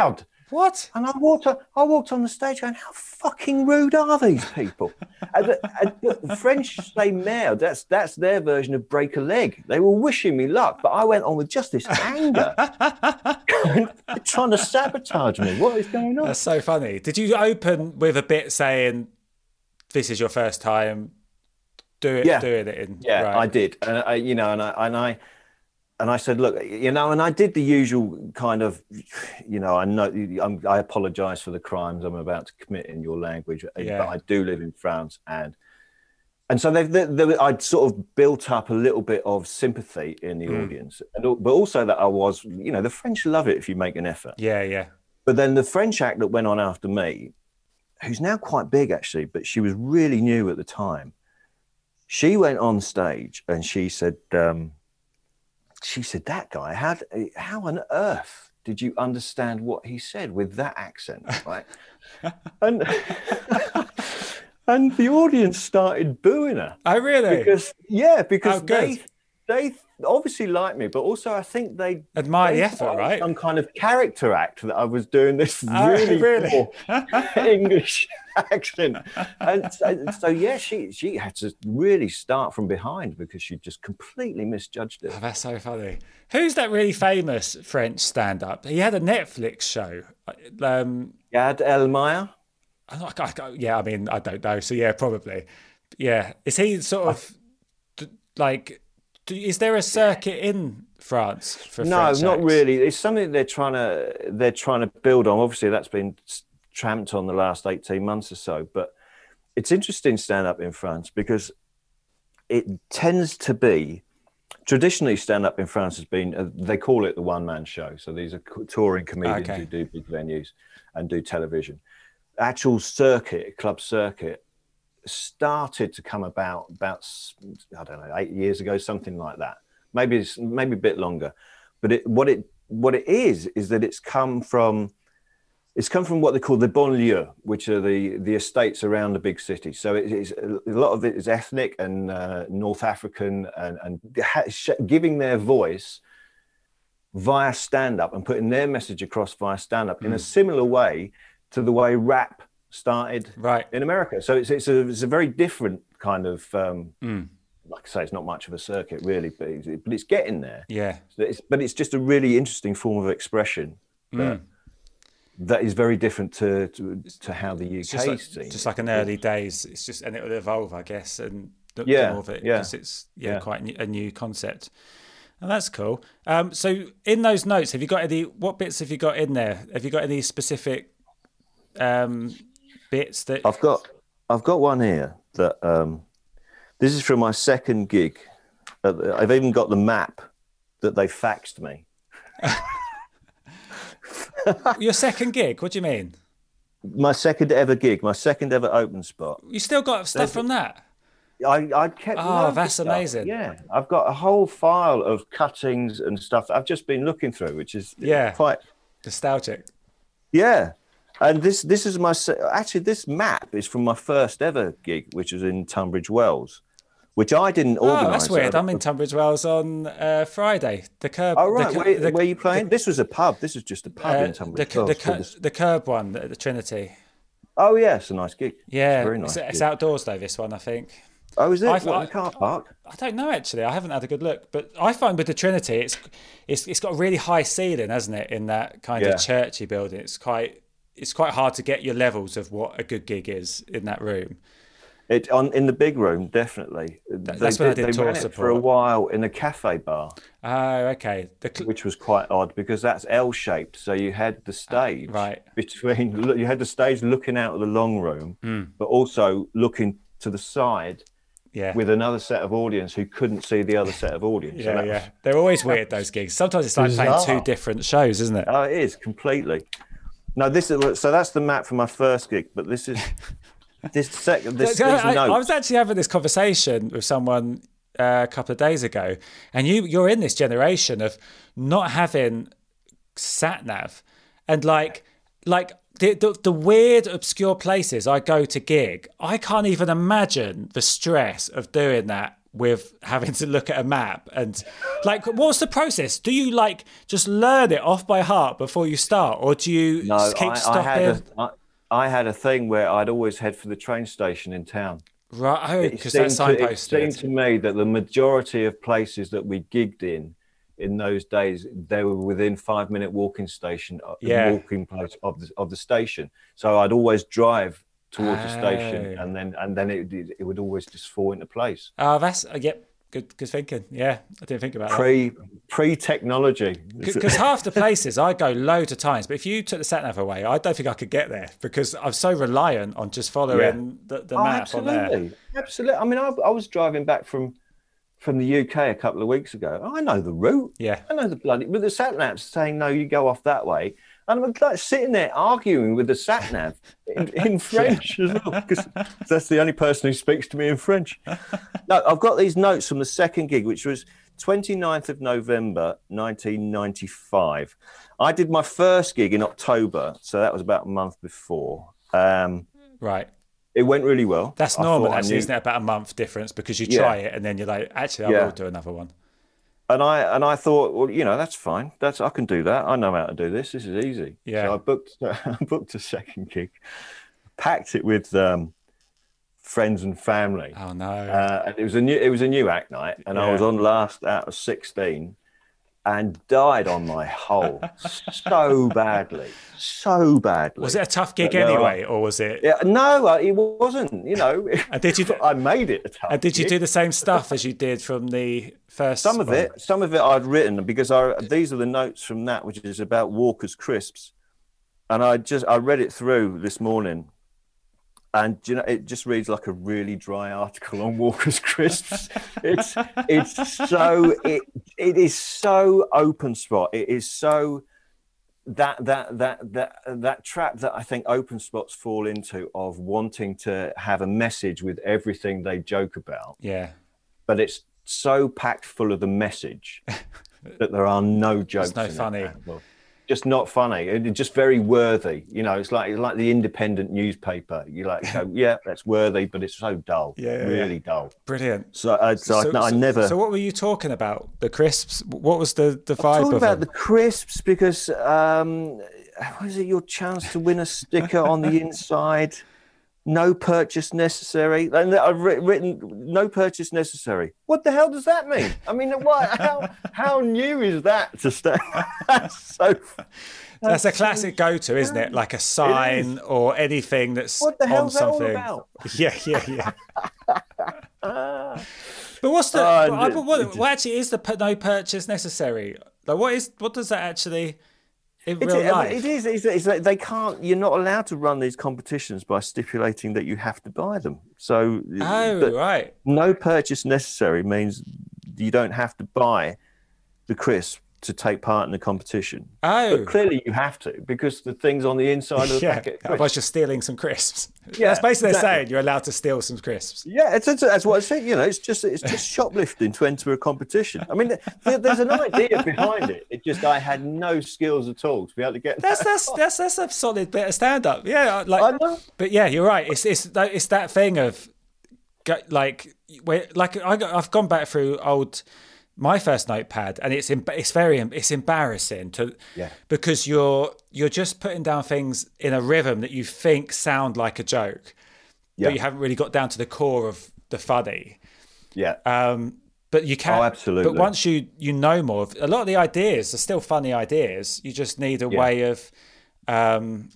Speaker 5: What?
Speaker 7: And I walked on, I walked on the stage going, how fucking rude are these people? and the, and the French say merde, that's that's their version of break a leg. They were wishing me luck, but I went on with just this anger, trying to sabotage me. What is going on?
Speaker 5: That's so funny. Did you open with a bit saying, "This is your first time do it,
Speaker 7: yeah.
Speaker 5: doing it in"?
Speaker 7: Yeah,
Speaker 5: right.
Speaker 7: I did, and I, you know, and I and I. And I said, look, you know, and I did the usual kind of, you know, I know I'm, I apologise for the crimes I'm about to commit in your language,
Speaker 5: yeah.
Speaker 7: but I do live in France, and and so they've, they, they, I'd sort of built up a little bit of sympathy in the mm. audience, and, but also that I was, you know, the French love it if you make an effort.
Speaker 5: Yeah, yeah.
Speaker 7: But then the French act that went on after me, who's now quite big actually, but she was really new at the time. She went on stage and she said. Um, She said, that guy, how, how on earth did you understand what he said with that accent? Right? and, and the audience started booing her.
Speaker 5: Oh, really?
Speaker 7: Because, yeah, because
Speaker 5: oh,
Speaker 7: they, they obviously liked me, but also I think they
Speaker 5: admire
Speaker 7: they
Speaker 5: the effort, right?
Speaker 7: Some kind of character act that I was doing this
Speaker 5: oh,
Speaker 7: really,
Speaker 5: really?
Speaker 7: poor English accent. And so, so, yeah, she she had to really start from behind because she just completely misjudged it.
Speaker 5: Oh, that's so funny. Who's that really famous French stand-up? He had a Netflix show. Um,
Speaker 7: Gad Elmaleh?
Speaker 5: I, I, I, yeah, I mean, I don't know. So, yeah, probably. Yeah. Is he sort of, like, is there a circuit in France for
Speaker 7: no,
Speaker 5: French
Speaker 7: not
Speaker 5: acts?
Speaker 7: really. It's something they're trying to they're trying to build on. Obviously, that's been tramped on the last eighteen months or so. But it's interesting stand up in France because it tends to be traditionally stand up in France has been uh, they call it the one man show. So these are touring comedians
Speaker 5: okay.
Speaker 7: who do big venues and do television. Actual circuit, club circuit, started to come about about I don't know eight years ago, something like that. Maybe it's maybe a bit longer, but it, what it what it is is that it's come from it's come from what they call the banlieue, which are the the estates around the big city. So it is a lot of it is ethnic and uh, North African and and giving their voice via stand up and putting their message across via stand up mm. in a similar way to the way rap started
Speaker 5: right.
Speaker 7: in America. So it's it's a, it's a very different kind of, um,
Speaker 5: mm.
Speaker 7: like I say, it's not much of a circuit really, but it's, but it's getting there.
Speaker 5: Yeah.
Speaker 7: So it's, but it's just a really interesting form of expression that,
Speaker 5: mm.
Speaker 7: that is very different to to, to how the U K
Speaker 5: it's just like,
Speaker 7: seen
Speaker 5: just like an early days. It's just, and it will evolve, I guess, and the,
Speaker 7: yeah,
Speaker 5: the more of it,
Speaker 7: yeah.
Speaker 5: because it's yeah,
Speaker 7: yeah.
Speaker 5: quite a new concept. And that's cool. Um, so in those notes, have you got any, what bits have you got in there? Have you got any specific um, bits that
Speaker 7: I've got I've got one here that um this is from my second gig. Uh, I've even got the map that they faxed me.
Speaker 5: Your second gig? What do you mean?
Speaker 7: My second ever gig, my second ever open spot.
Speaker 5: You still got stuff
Speaker 7: There's,
Speaker 5: from that?
Speaker 7: I, I kept
Speaker 5: Oh,
Speaker 7: loads of
Speaker 5: that's
Speaker 7: stuff.
Speaker 5: amazing.
Speaker 7: Yeah, I've got a whole file of cuttings and stuff that I've just been looking through, which is
Speaker 5: yeah.
Speaker 7: quite
Speaker 5: nostalgic.
Speaker 7: Yeah. And this this is my actually this map is from my first ever gig, which was in Tunbridge Wells, which I didn't organise.
Speaker 5: Oh, that's weird. I'm in Tunbridge Wells on uh, Friday. The Curb.
Speaker 7: Oh right,
Speaker 5: the,
Speaker 7: where,
Speaker 5: the,
Speaker 7: where are you playing?
Speaker 5: The,
Speaker 7: this was a pub. This was just a pub
Speaker 5: uh,
Speaker 7: in Tunbridge
Speaker 5: the,
Speaker 7: Wells.
Speaker 5: The, the, the Curb one at the Trinity.
Speaker 7: Oh yeah, it's a nice gig.
Speaker 5: Yeah,
Speaker 7: it's, very nice
Speaker 5: it's, it's
Speaker 7: gig.
Speaker 5: outdoors though. This one, I think.
Speaker 7: Oh, is it?
Speaker 5: I,
Speaker 7: What,
Speaker 5: I,
Speaker 7: in the car park?
Speaker 5: I don't know actually. I haven't had a good look, but I find with the Trinity, it's it's it's got a really high ceiling, hasn't it? In that kind
Speaker 7: Yeah.
Speaker 5: of churchy building, it's quite it's quite hard to get your levels of what a good gig is in that room.
Speaker 7: It on in the big room, definitely.
Speaker 5: That,
Speaker 7: they,
Speaker 5: that's when I did
Speaker 7: they
Speaker 5: tour
Speaker 7: ran it
Speaker 5: support
Speaker 7: for a while in a cafe bar,
Speaker 5: Oh, okay. The cl-
Speaker 7: which was quite odd because that's L-shaped. So you had the stage
Speaker 5: right.
Speaker 7: between. look, You had the stage looking out of the long room,
Speaker 5: Mm.
Speaker 7: but also looking to the side
Speaker 5: yeah.
Speaker 7: with another set of audience who couldn't see the other set of audience. So
Speaker 5: yeah,
Speaker 7: that
Speaker 5: yeah.
Speaker 7: was-
Speaker 5: They're always weird, those gigs. Sometimes it's like playing
Speaker 7: Bizarre.
Speaker 5: two different shows, isn't it?
Speaker 7: Oh, it is completely. No, this is so. That's the map for my first gig, but this is this second. This,
Speaker 5: So,
Speaker 7: these
Speaker 5: I, I
Speaker 7: notes.
Speaker 5: was actually having this conversation with someone uh, a couple of days ago, and you you're in this generation of not having sat nav, and like like the, the the weird obscure places I go to gig, I can't even imagine the stress of doing that with having to look at a map and like what's the process? Do you like just learn it off by heart before you start, or do you
Speaker 7: No,
Speaker 5: just keep
Speaker 7: I, I
Speaker 5: stopping?
Speaker 7: had a, I, I had a thing where I'd always head for the train station in town.
Speaker 5: Right, oh,
Speaker 7: It
Speaker 5: because that's
Speaker 7: seemed to- It
Speaker 5: signposted.
Speaker 7: seemed to me that the majority of places that we gigged in in those days, they were within five minute walking station, uh,
Speaker 5: Yeah.
Speaker 7: walking place of the of the station. So I'd always drive towards the station,
Speaker 5: Oh.
Speaker 7: and then and then it it would always just fall into place.
Speaker 5: Oh, that's uh, yep. Good, good thinking. Yeah, I didn't think about that.
Speaker 7: Pre pre technology.
Speaker 5: Because half the places I go loads of times, but if you took the sat nav away, I don't think I could get there because I'm so reliant on just following the, the
Speaker 7: Oh,
Speaker 5: map on there.
Speaker 7: absolutely, absolutely. I mean, I, I was driving back from from the U K a couple of weeks ago. I know the route.
Speaker 5: Yeah.
Speaker 7: I know the bloody. But the sat nav's saying no, you go off that way, and I'm like sitting there arguing with the sat nav in, in French as well, because that's the only person who speaks to me in French. No, I've got these notes from the second gig, which was twenty-ninth of November, nineteen ninety-five. I did my first gig in October, so that was about a month before. Um,
Speaker 5: Right.
Speaker 7: It went really well.
Speaker 5: That's
Speaker 7: I
Speaker 5: normal,
Speaker 7: thought I
Speaker 5: actually,
Speaker 7: knew-
Speaker 5: isn't it? About a month difference because you
Speaker 7: Yeah.
Speaker 5: try it and then you're like, actually, I
Speaker 7: Yeah.
Speaker 5: will do another one.
Speaker 7: And I and I thought, well, you know, that's fine. That's I can do that. I know how to do this. This is easy.
Speaker 5: Yeah.
Speaker 7: So I booked I booked a second gig, packed it with um, friends and family.
Speaker 5: Oh no.
Speaker 7: Uh, and it was a new it was a new act night, and I was
Speaker 5: Yeah.
Speaker 7: on last out of sixteen, and died on my hole so badly, so badly.
Speaker 5: was it a tough gig
Speaker 7: But no,
Speaker 5: anyway, or was it?
Speaker 7: Yeah, no, uh, it wasn't. You know,
Speaker 5: And did you-
Speaker 7: I made it a tough.
Speaker 5: And did you
Speaker 7: gig.
Speaker 5: do the same stuff as you did from the first?
Speaker 7: Some of
Speaker 5: one?
Speaker 7: it, some of it I'd written because I, these are the notes from that, which is about Walker's Crisps, and I just I read it through this morning, and you know it just reads like a really dry article on Walker's Crisps. It's it's so it it is so open spot. It is so that that that that that trap that I think open spots fall into of wanting to have a message with everything they joke about,
Speaker 5: Yeah.
Speaker 7: but it's so packed full of the message that there are no jokes.
Speaker 5: no
Speaker 7: in it
Speaker 5: funny.
Speaker 7: at all. Just not funny. It's just very worthy. You know, it's like it's like the independent newspaper. You like go, yeah, that's worthy, but it's so dull.
Speaker 5: Yeah, yeah,
Speaker 7: really
Speaker 5: yeah.
Speaker 7: dull.
Speaker 5: Brilliant.
Speaker 7: So, I, so, I, no, I never.
Speaker 5: So what were you talking about? The crisps? What was the, the vibe
Speaker 7: Talking
Speaker 5: of
Speaker 7: about
Speaker 5: them?
Speaker 7: the crisps because um, what is it? Your chance to win a sticker on the inside. No purchase necessary. And I've writ- written no purchase necessary. What the hell does that mean? I mean, what? How how new is that to stay? That's so.
Speaker 5: That's a classic go-to, isn't it? Like a sign or anything that's
Speaker 7: What the
Speaker 5: on
Speaker 7: hell's that all
Speaker 5: something.
Speaker 7: about?
Speaker 5: Yeah, yeah, yeah. But what's the?
Speaker 7: Oh,
Speaker 5: but
Speaker 7: it-
Speaker 5: what,
Speaker 7: it just-
Speaker 5: what actually is the pu- no purchase necessary? Like, what is? What does that actually? In
Speaker 7: It's,
Speaker 5: real
Speaker 7: I
Speaker 5: life?
Speaker 7: mean, it is. It's, it's like they can't. You're not allowed to run these competitions by stipulating that you have to buy them. So,
Speaker 5: Oh,
Speaker 7: but
Speaker 5: right.
Speaker 7: no purchase necessary means you don't have to buy the crisp to take part in the competition.
Speaker 5: Oh.
Speaker 7: But clearly you have to because the thing's on the inside of the
Speaker 5: Yeah,
Speaker 7: packet. of
Speaker 5: otherwise
Speaker 7: crisps.
Speaker 5: you're stealing some crisps.
Speaker 7: Yeah,
Speaker 5: That's basically
Speaker 7: exactly.
Speaker 5: they're saying you're allowed to steal some crisps.
Speaker 7: Yeah, it's, it's, that's what I said. You know, it's just it's just shoplifting to enter a competition. I mean, there, there's an idea behind it. It just I had no skills at all to be able to get.
Speaker 5: That's that's that's that's a solid bit of stand up. Yeah, like.
Speaker 7: I know.
Speaker 5: But yeah, you're right. It's it's that it's that thing of, go- like, where like I got, I've gone back through old. My first notepad, and it's em- it's very it's embarrassing to
Speaker 7: Yeah.
Speaker 5: because you're you're just putting down things in a rhythm that you think sound like a joke,
Speaker 7: Yeah.
Speaker 5: but you haven't really got down to the core of the funny.
Speaker 7: Yeah.
Speaker 5: Um, but you can.
Speaker 7: Oh, absolutely.
Speaker 5: But once you you know more, of, a lot of the ideas are still funny ideas. You just need a
Speaker 7: Yeah.
Speaker 5: way of um,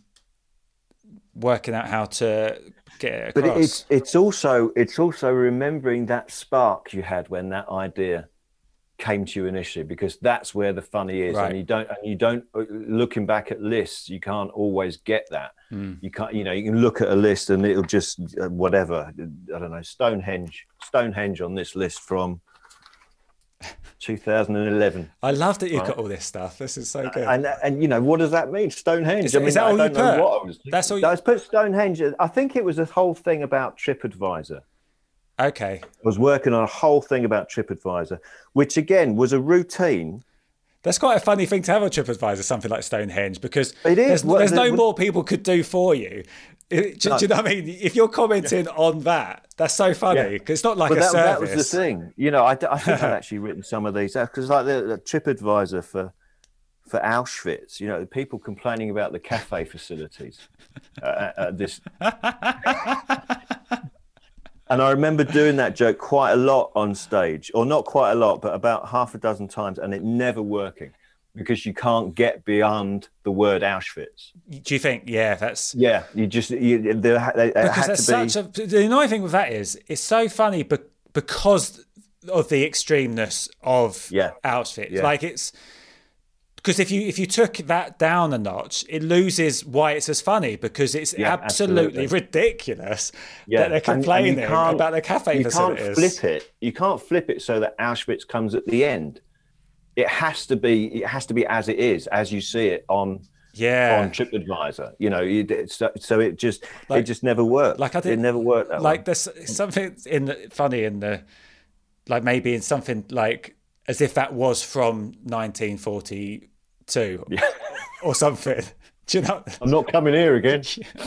Speaker 5: working out how to get it
Speaker 7: But
Speaker 5: across.
Speaker 7: it- it's it's also it's also remembering that spark you had when that idea came to you initially, because that's where the funny is.
Speaker 5: Right.
Speaker 7: And you don't and you don't looking back at lists, you can't always get that.
Speaker 5: Hmm.
Speaker 7: You can't, you know, you can look at a list and it'll just uh, whatever. I don't know, Stonehenge, Stonehenge on this list from two thousand eleven.
Speaker 5: I love that you've
Speaker 7: Right.
Speaker 5: got all this stuff. This is so good.
Speaker 7: And and you know, what does that mean? Stonehenge.
Speaker 5: Is-
Speaker 7: I mean,
Speaker 5: is that
Speaker 7: I
Speaker 5: all you
Speaker 7: don't know
Speaker 5: put?
Speaker 7: what I was.
Speaker 5: That's all you-
Speaker 7: I was put Stonehenge. I think it was a whole thing about TripAdvisor.
Speaker 5: Okay.
Speaker 7: I was working on a whole thing about TripAdvisor, which again was a routine.
Speaker 5: That's quite a funny thing to have on TripAdvisor, something like Stonehenge, because
Speaker 7: It is.
Speaker 5: there's,
Speaker 7: Well,
Speaker 5: there's no
Speaker 7: the-
Speaker 5: more people could do for you. It- do,
Speaker 7: No.
Speaker 5: do you know what I mean? If you're commenting on that, that's so funny
Speaker 7: Yeah.
Speaker 5: because it's not like
Speaker 7: But
Speaker 5: a
Speaker 7: that, that
Speaker 5: service.
Speaker 7: was the thing, you know. I, d- I think I've actually written some of these out because, like the, the TripAdvisor for for Auschwitz, you know, the people complaining about the cafe facilities. Uh, at this, and I remember doing that joke quite a lot on stage, or not quite a lot, but about half a dozen times, and it never working because you can't get beyond the word Auschwitz.
Speaker 5: Do you think? Yeah, that's
Speaker 7: Yeah, you just you, there, they, it
Speaker 5: because
Speaker 7: had
Speaker 5: that's
Speaker 7: to be.
Speaker 5: such a. The annoying thing with that is it's so funny, but because of the extremeness of
Speaker 7: Yeah.
Speaker 5: Auschwitz,
Speaker 7: Yeah.
Speaker 5: like it's. Because if you if you took that down a notch, it loses why it's as funny because it's
Speaker 7: Yeah,
Speaker 5: absolutely,
Speaker 7: absolutely.
Speaker 5: ridiculous
Speaker 7: Yeah,
Speaker 5: that they're
Speaker 7: and- and you
Speaker 5: complaining
Speaker 7: can't-
Speaker 5: about the cafe
Speaker 7: you
Speaker 5: facilities.
Speaker 7: can't flip it. You can't flip it so that Auschwitz comes at the end. It has to be. It has to be as it is, as you see it on
Speaker 5: Yeah.
Speaker 7: on TripAdvisor. You know, you, so, so it just
Speaker 5: Like-
Speaker 7: it just never worked.
Speaker 5: like I did,
Speaker 7: it never worked that
Speaker 5: like
Speaker 7: way.
Speaker 5: there's something in the funny in the like maybe in something like as if that was from nineteen forty-two or something. Do you know?
Speaker 7: I'm not coming here again.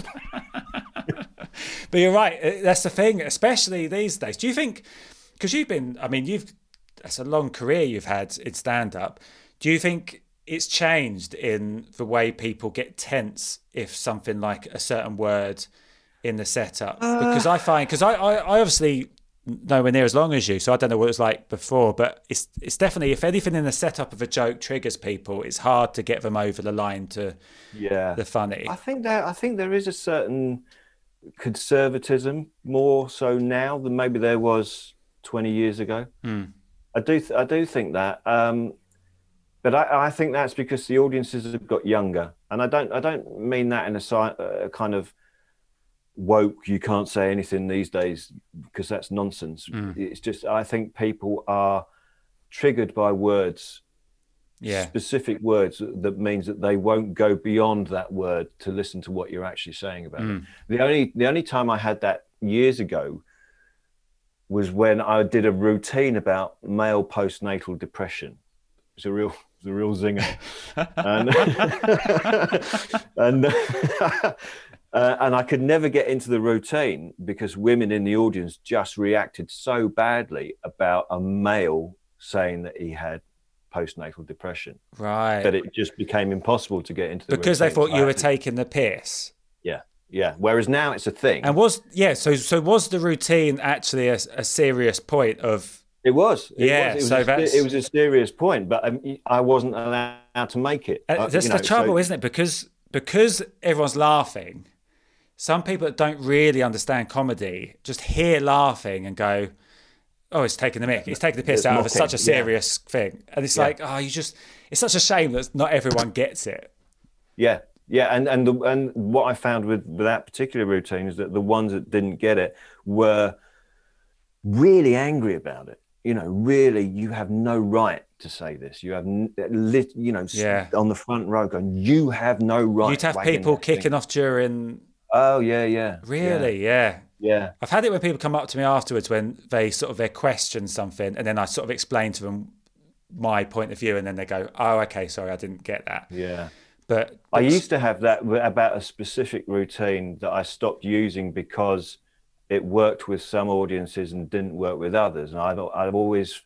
Speaker 5: But you're right. uh, That's the thing, especially these days. Do you think? Because you've been, I mean, you've that's a long career you've had in stand up. Do you think it's changed in the way people get tense if something like a certain word in the setup? Because I find, because I, I, I obviously nowhere near as long as you, so I don't know what it was like before, but it's it's definitely, if anything in the setup of a joke triggers people, it's hard to get them over the line to
Speaker 7: Yeah,
Speaker 5: the funny.
Speaker 7: I think that I think there is a certain conservatism more so now than maybe there was twenty years ago. I do th- I do think that, um, but I, I think that's because the audiences have got younger, and I don't I don't mean that in a, si- a kind of woke. You can't say anything these days because that's nonsense. It's just I think people are triggered by words.
Speaker 5: Yeah.
Speaker 7: Specific words that means that they won't go beyond that word to listen to what you're actually saying about it. The only the only time I had that years ago was when I did a routine about male postnatal depression. It's a real it's a real zinger. and and, uh, and I could never get into the routine because women in the audience just reacted so badly about a male saying that he had postnatal depression,
Speaker 5: Right.
Speaker 7: that it just became impossible to get into the
Speaker 5: Because they
Speaker 7: routine.
Speaker 5: thought
Speaker 7: So I
Speaker 5: you were
Speaker 7: had to-
Speaker 5: taking the piss.
Speaker 7: yeah, yeah. Whereas now it's a thing.
Speaker 5: And was yeah, so so was the routine actually a, a serious point of
Speaker 7: It was. It
Speaker 5: Yeah,
Speaker 7: was. It was,
Speaker 5: so
Speaker 7: a,
Speaker 5: that's-
Speaker 7: it was a serious point, but um, I wasn't allowed to make it.
Speaker 5: uh,
Speaker 7: Uh,
Speaker 5: that's
Speaker 7: you
Speaker 5: the
Speaker 7: know,
Speaker 5: trouble,
Speaker 7: so-
Speaker 5: isn't it? Because because everyone's laughing, some people that don't really understand comedy just hear laughing and go, "Oh, he's taking the mick. He's taking the piss
Speaker 7: It's
Speaker 5: out of
Speaker 7: mocking,
Speaker 5: such a
Speaker 7: yeah.
Speaker 5: serious thing." And it's
Speaker 7: Yeah.
Speaker 5: like, oh, you just it's such a shame that not everyone gets it.
Speaker 7: Yeah, yeah, and and the, and what I found with, with that particular routine is that the ones that didn't get it were really angry about it. You know, really, you have no right to say this. You have, n- lit, you know, s-
Speaker 5: Yeah.
Speaker 7: on the front row going, you have no right.
Speaker 5: You'd have
Speaker 7: wagging
Speaker 5: people
Speaker 7: that thing.
Speaker 5: kicking off during
Speaker 7: Oh yeah, yeah.
Speaker 5: really, yeah.
Speaker 7: Yeah.
Speaker 5: I've had it when people come up to me afterwards when they sort of they question something, and then I sort of explain to them my point of view, and then they go, "Oh, okay, sorry, I didn't get that."
Speaker 7: Yeah.
Speaker 5: But
Speaker 7: I used to have that w- about a specific routine that I stopped using because it worked with some audiences and didn't work with others. And I've I've always,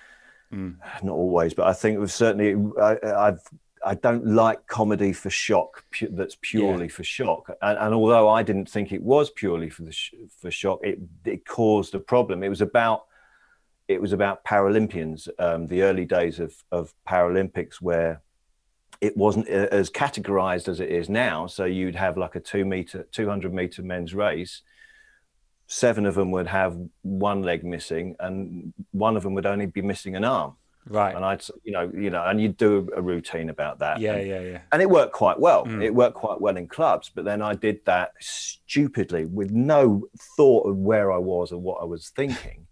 Speaker 7: not always, but I think it was certainly I, I've I don't like comedy for shock pu- that's purely for shock. And, and although I didn't think it was purely for the sh- for shock, it it caused a problem. It was about it was about Paralympians, um, the early days of of Paralympics, where it wasn't as categorized as it is now. So you'd have like a two meter, two hundred meter men's race. Seven of them would have one leg missing, and one of them would only be missing an arm.
Speaker 5: right,
Speaker 7: And I'd, you know, you know, and you'd do a routine about that.
Speaker 5: yeah,
Speaker 7: and,
Speaker 5: yeah, yeah.
Speaker 7: and it worked quite well. It worked quite well in clubs. But then I did that stupidly with no thought of where I was or what I was thinking.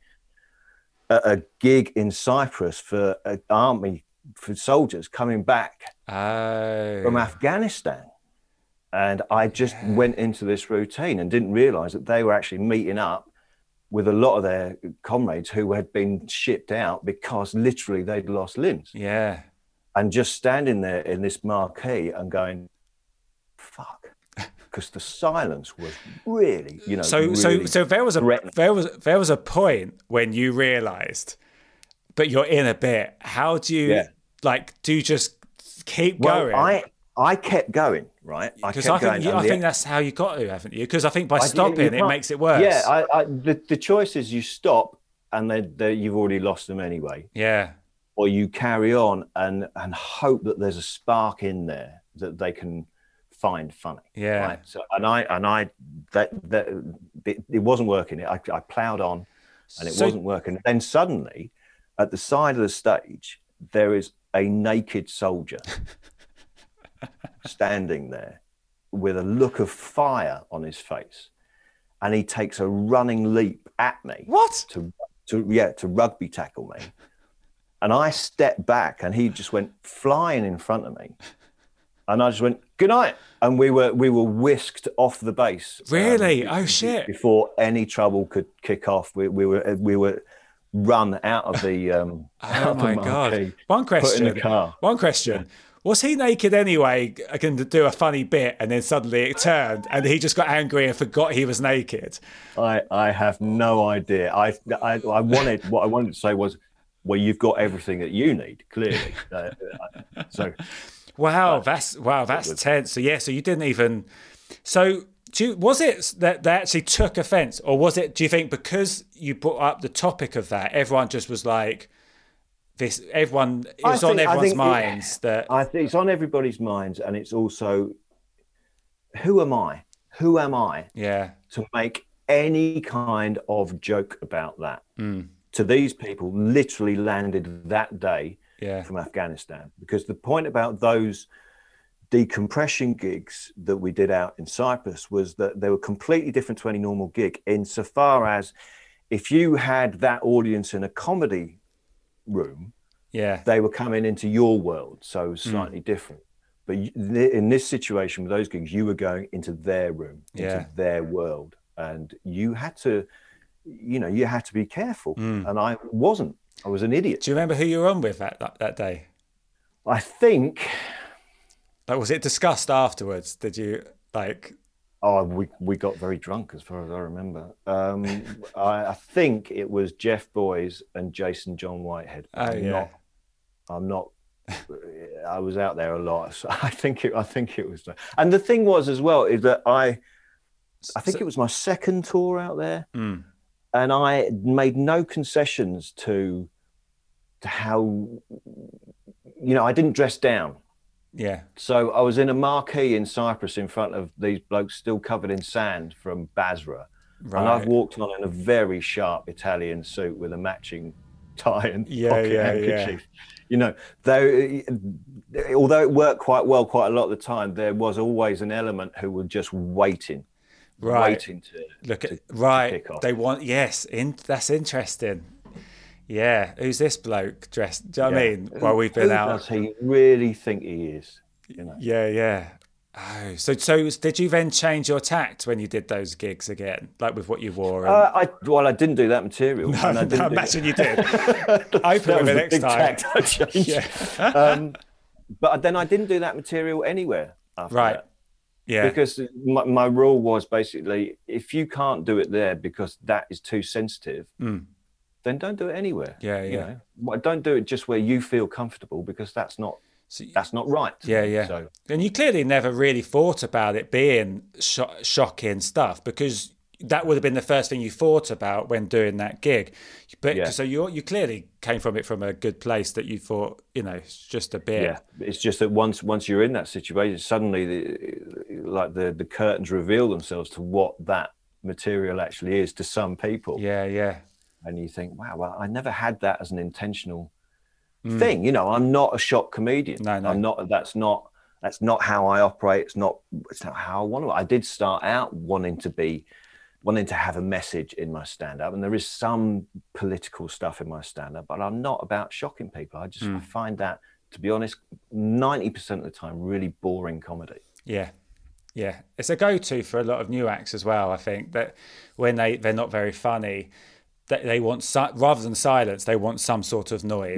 Speaker 7: At a gig in Cyprus for an army for soldiers coming back
Speaker 5: Oh,
Speaker 7: from Afghanistan. And I just went into this routine and didn't realize that they were actually meeting up with a lot of their comrades who had been shipped out because literally they'd lost limbs.
Speaker 5: yeah,
Speaker 7: And just standing there in this marquee and going, fuck. because the silence was really, you know.
Speaker 5: So
Speaker 7: really
Speaker 5: so so there was a
Speaker 7: threatening.
Speaker 5: there was there was a point when you realised that you're in a bit. How do you
Speaker 7: Yeah.
Speaker 5: like? Do you just keep
Speaker 7: Well,
Speaker 5: going?
Speaker 7: I I kept going, right? I
Speaker 5: Because
Speaker 7: kept
Speaker 5: I, think
Speaker 7: going.
Speaker 5: you,
Speaker 7: and
Speaker 5: I
Speaker 7: the-
Speaker 5: think that's how you got to, haven't you? Because I think by
Speaker 7: I- you
Speaker 5: stopping it
Speaker 7: can't-
Speaker 5: makes it worse.
Speaker 7: Yeah, I, I, the the choice is you stop and then then you've already lost them anyway,
Speaker 5: yeah,
Speaker 7: or you carry on and and hope that there's a spark in there that they can find funny.
Speaker 5: Yeah.
Speaker 7: Right? So and I and I that that it, it wasn't working. I I ploughed on, and it
Speaker 5: So-
Speaker 7: wasn't working. Then suddenly, at the side of the stage, there is a naked soldier standing there with a look of fire on his face, and he takes a running leap at me.
Speaker 5: What?
Speaker 7: To to yeah to rugby tackle me, and I stepped back, and he just went flying in front of me, and I just went good night, and we were we were whisked off the base.
Speaker 5: Really?
Speaker 7: um,
Speaker 5: Oh, shit.
Speaker 7: Before any trouble could kick off, we we were we were run out of the um.
Speaker 5: Oh
Speaker 7: out of the
Speaker 5: my god!
Speaker 7: marquee,
Speaker 5: One
Speaker 7: put in
Speaker 5: question.
Speaker 7: the car.
Speaker 5: One question. Was he naked anyway? I can do a funny bit, and then suddenly it turned, and he just got angry and forgot he was naked.
Speaker 7: I, I have no idea. I, I I wanted what I wanted to say was, well, you've got everything that you need, clearly. Uh, so
Speaker 5: Wow, that's wow, that's tense. So yeah, so you didn't even. So do you, was it that they actually took offence, or was it? Do you think because you brought up the topic of that, everyone just was like, this? Everyone it
Speaker 7: I
Speaker 5: was on
Speaker 7: think- I
Speaker 5: everyone's
Speaker 7: think it-
Speaker 5: minds that.
Speaker 7: I think it's on everybody's minds, and it's also, who am I? Who am I
Speaker 5: Yeah,
Speaker 7: to make any kind of joke about that?
Speaker 5: Mm.
Speaker 7: To these people, literally landed that day
Speaker 5: yeah,
Speaker 7: from Afghanistan. Because the point about those decompression gigs that we did out in Cyprus was that they were completely different to any normal gig, insofar as if you had that audience in a comedy room,
Speaker 5: yeah,
Speaker 7: they were coming into your world, so slightly different. But you- in this situation with those gigs, you were going into their room, into
Speaker 5: Yeah.
Speaker 7: their world, and you had to, you know, you had to be careful. And I wasn't. I was an idiot.
Speaker 5: Do you remember who you were on with that that, that day?
Speaker 7: I think.
Speaker 5: Like, was it discussed afterwards? Did you like?
Speaker 7: Oh, we we got very drunk, as far as I remember. Um, I, I think it was Jeff Boys and Jason John Whitehead.
Speaker 5: Oh
Speaker 7: I'm
Speaker 5: yeah,
Speaker 7: Not, I'm not. I was out there a lot, so I think it. I think it was. And the thing was as well is that I, I think
Speaker 5: So-
Speaker 7: it was my second tour out there,
Speaker 5: Mm.
Speaker 7: and I made no concessions to, to how, you know, I didn't dress down.
Speaker 5: yeah,
Speaker 7: So I was in a marquee in Cyprus in front of these blokes still covered in sand from Basra.
Speaker 5: right.
Speaker 7: And I've walked on in a very sharp Italian suit with a matching tie and
Speaker 5: Yeah,
Speaker 7: pocket
Speaker 5: yeah,
Speaker 7: handkerchief. You know, though, although it worked quite well quite a lot of the time, there was always an element who were just waiting,
Speaker 5: Right.
Speaker 7: waiting to
Speaker 5: Look
Speaker 7: to-
Speaker 5: at
Speaker 7: to
Speaker 5: right.
Speaker 7: kick off.
Speaker 5: They want yes. In that's interesting. Yeah, who's this bloke dressed? Do you know what I
Speaker 7: Yeah.
Speaker 5: mean? While we've been
Speaker 7: Who
Speaker 5: out.
Speaker 7: does he really think he is? You know.
Speaker 5: Yeah, yeah. Oh, so so did you then change your tact when you did those gigs again, like with what you wore? And...
Speaker 7: Uh, I well, I didn't do that material. and I didn't
Speaker 5: I
Speaker 7: do-
Speaker 5: imagine you did.
Speaker 7: that
Speaker 5: Open
Speaker 7: was
Speaker 5: with it
Speaker 7: the
Speaker 5: next
Speaker 7: big
Speaker 5: time.
Speaker 7: tact I changed. um, but then I didn't do that material anywhere after
Speaker 5: Right.
Speaker 7: that.
Speaker 5: Yeah.
Speaker 7: Because my, my rule was basically, if you can't do it there because that is too sensitive,
Speaker 5: Mm.
Speaker 7: then don't do it anywhere.
Speaker 5: Yeah,
Speaker 7: you
Speaker 5: yeah.
Speaker 7: know? Well, don't do it just where you feel comfortable, because that's not
Speaker 5: So-
Speaker 7: that's not right.
Speaker 5: Yeah, yeah.
Speaker 7: So
Speaker 5: And you clearly never really thought about it being sho- shocking stuff, because that would have been the first thing you thought about when doing that gig. But
Speaker 7: Yeah.
Speaker 5: so you you clearly came from it from a good place, that you thought, you know, it's just a bit.
Speaker 7: yeah, it's just that once once you're in that situation, suddenly the, like the the curtains reveal themselves to what that material actually is to some people.
Speaker 5: Yeah, yeah.
Speaker 7: And you think, wow, well, I never had that as an intentional thing. You know, I'm not a shock comedian.
Speaker 5: No, no.
Speaker 7: I'm not. That's not. That's not how I operate. It's not. It's not how I want to. I did start out wanting to be, wanting to have a message in my stand-up, and there is some political stuff in my stand-up, but I'm not about shocking people. I just I find that, to be honest, ninety percent of the time, really boring comedy.
Speaker 5: Yeah. Yeah. It's a go-to for a lot of new acts as well, I think, that when they, they're not very funny, that they want, si- rather than silence, they want some sort of noise.
Speaker 7: Yeah.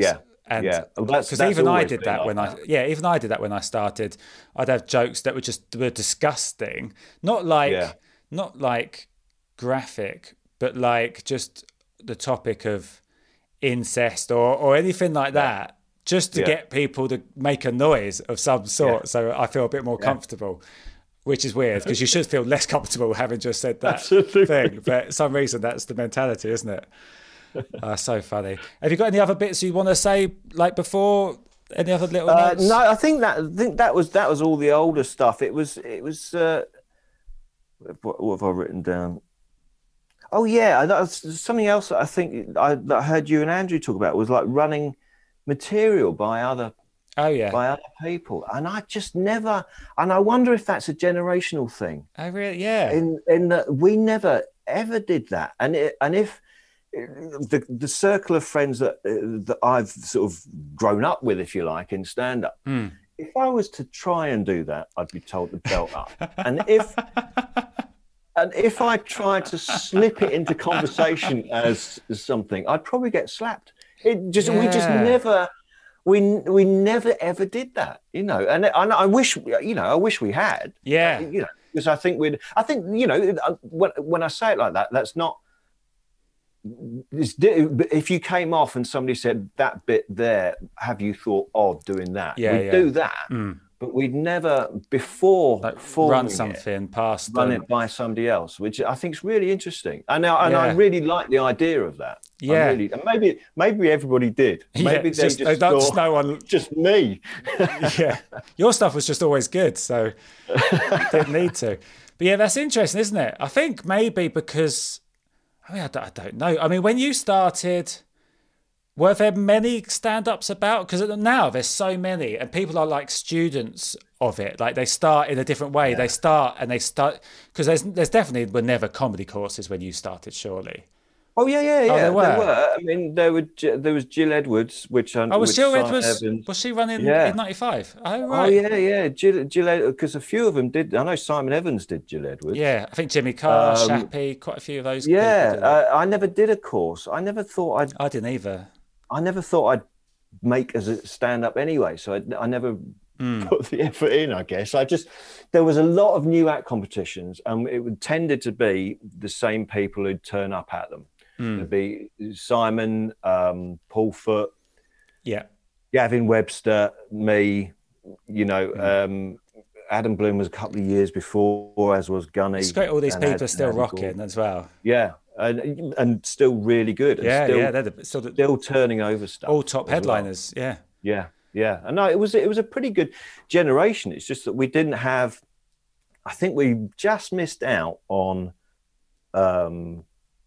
Speaker 5: And
Speaker 7: Yeah, well, that's-
Speaker 5: because
Speaker 7: that's
Speaker 5: even I
Speaker 7: always
Speaker 5: did
Speaker 7: been
Speaker 5: that
Speaker 7: like
Speaker 5: when
Speaker 7: that.
Speaker 5: I yeah even I did that when I started. I'd have jokes that were just were disgusting, not like
Speaker 7: Yeah.
Speaker 5: not like graphic, but like just the topic of incest or or anything like that, just to
Speaker 7: Yeah.
Speaker 5: get people to make a noise of some sort.
Speaker 7: Yeah.
Speaker 5: So I feel a bit more comfortable. Which is weird because you should feel less comfortable having just said that
Speaker 7: Absolutely.
Speaker 5: thing. But for some reason, that's the mentality, isn't it? Uh, so funny. Have you got any other bits you want to say, like before? Any other little
Speaker 7: Uh,
Speaker 5: notes?
Speaker 7: no, I think that I think that was that was all the older stuff. It was it was. Uh, what, what have I written down? Oh yeah, I- that was something else that I think I, that I heard you and Andrew talk about was like running material by other
Speaker 5: Oh yeah.
Speaker 7: by other people, and I just never. And I wonder if that's a generational thing.
Speaker 5: Oh really? Yeah.
Speaker 7: In in that we never ever did that, and it, and if the the circle of friends that uh, that I've sort of grown up with, if you like, in stand up,
Speaker 5: Mm.
Speaker 7: if I was to try and do that, I'd be told to belt up, and if. And if I tried to slip it into conversation as, as something, I'd probably get slapped. It just we just
Speaker 5: Yeah.
Speaker 7: never we we never ever did that, you know. And, and I wish you know I wish we had.
Speaker 5: Yeah.
Speaker 7: You know, because I think we'd I think you know when when I say it like that, that's not. It's, if you came off and somebody said that bit there, have you thought of doing that?
Speaker 5: Yeah,
Speaker 7: we'd
Speaker 5: yeah.
Speaker 7: do that,
Speaker 5: Mm.
Speaker 7: but we'd never before
Speaker 5: Like
Speaker 7: forming
Speaker 5: run
Speaker 7: it,
Speaker 5: something past
Speaker 7: run
Speaker 5: them.
Speaker 7: it by somebody else, which I think is really interesting. And I, and I
Speaker 5: Yeah.
Speaker 7: really like the idea of that. I
Speaker 5: Yeah.
Speaker 7: really, and maybe maybe everybody did.
Speaker 5: Yeah,
Speaker 7: Maybe
Speaker 5: it's
Speaker 7: they
Speaker 5: just-
Speaker 7: just,
Speaker 5: that's
Speaker 7: thought,
Speaker 5: no one-
Speaker 7: just me.
Speaker 5: Yeah. Your stuff was just always good, so didn't need to. But yeah, that's interesting, isn't it? I think maybe because I mean I don't, I don't know. I mean, when you started, were there many stand-ups about? Because now there's so many, and people are like students of it. Like they start in a different way. They start and they start because there's there's definitely were never comedy courses when you started, surely.
Speaker 7: Oh yeah, yeah, yeah.
Speaker 5: there
Speaker 7: there,
Speaker 5: were?
Speaker 7: were. I mean, there were J- there was Jill Edwards, which
Speaker 5: Oh, was
Speaker 7: which
Speaker 5: Jill
Speaker 7: Simon
Speaker 5: Edwards?
Speaker 7: Evans-
Speaker 5: Was she running
Speaker 7: Yeah.
Speaker 5: in ninety-five? Oh
Speaker 7: Oh
Speaker 5: right.
Speaker 7: yeah, yeah. Jill, Jill, because a few of them did. I know Simon Evans did Jill Edwards.
Speaker 5: Yeah, I think Jimmy Carr,
Speaker 7: Um,
Speaker 5: Shappy, quite a few of those.
Speaker 7: Yeah,
Speaker 5: people did it.
Speaker 7: uh, I never did a course. I never thought I'd.
Speaker 5: I didn't either.
Speaker 7: I never thought I'd make as a stand up anyway. So I, I never
Speaker 5: Hmm.
Speaker 7: put the effort in, I guess. I just, there was a lot of new act competitions and it would tended to be the same people who'd turn up at them.
Speaker 5: Hmm.
Speaker 7: It'd be Simon, um, Paul Foot,
Speaker 5: Yeah.
Speaker 7: Gavin Webster, me, you know,
Speaker 5: Hmm.
Speaker 7: um, Adam Bloom was a couple of years before, as was Gunny.
Speaker 5: It's great all these
Speaker 7: and
Speaker 5: people
Speaker 7: Ad-
Speaker 5: are still
Speaker 7: Adam
Speaker 5: rocking
Speaker 7: Gordon.
Speaker 5: as well.
Speaker 7: Yeah, and, and still really good. And
Speaker 5: Yeah,
Speaker 7: still,
Speaker 5: yeah, they're the, still the,
Speaker 7: still turning over stuff.
Speaker 5: all top
Speaker 7: as well.
Speaker 5: headliners. Yeah.
Speaker 7: Yeah, yeah. And no, it was it was a pretty good generation. It's just that we didn't have. I think we just missed out on um,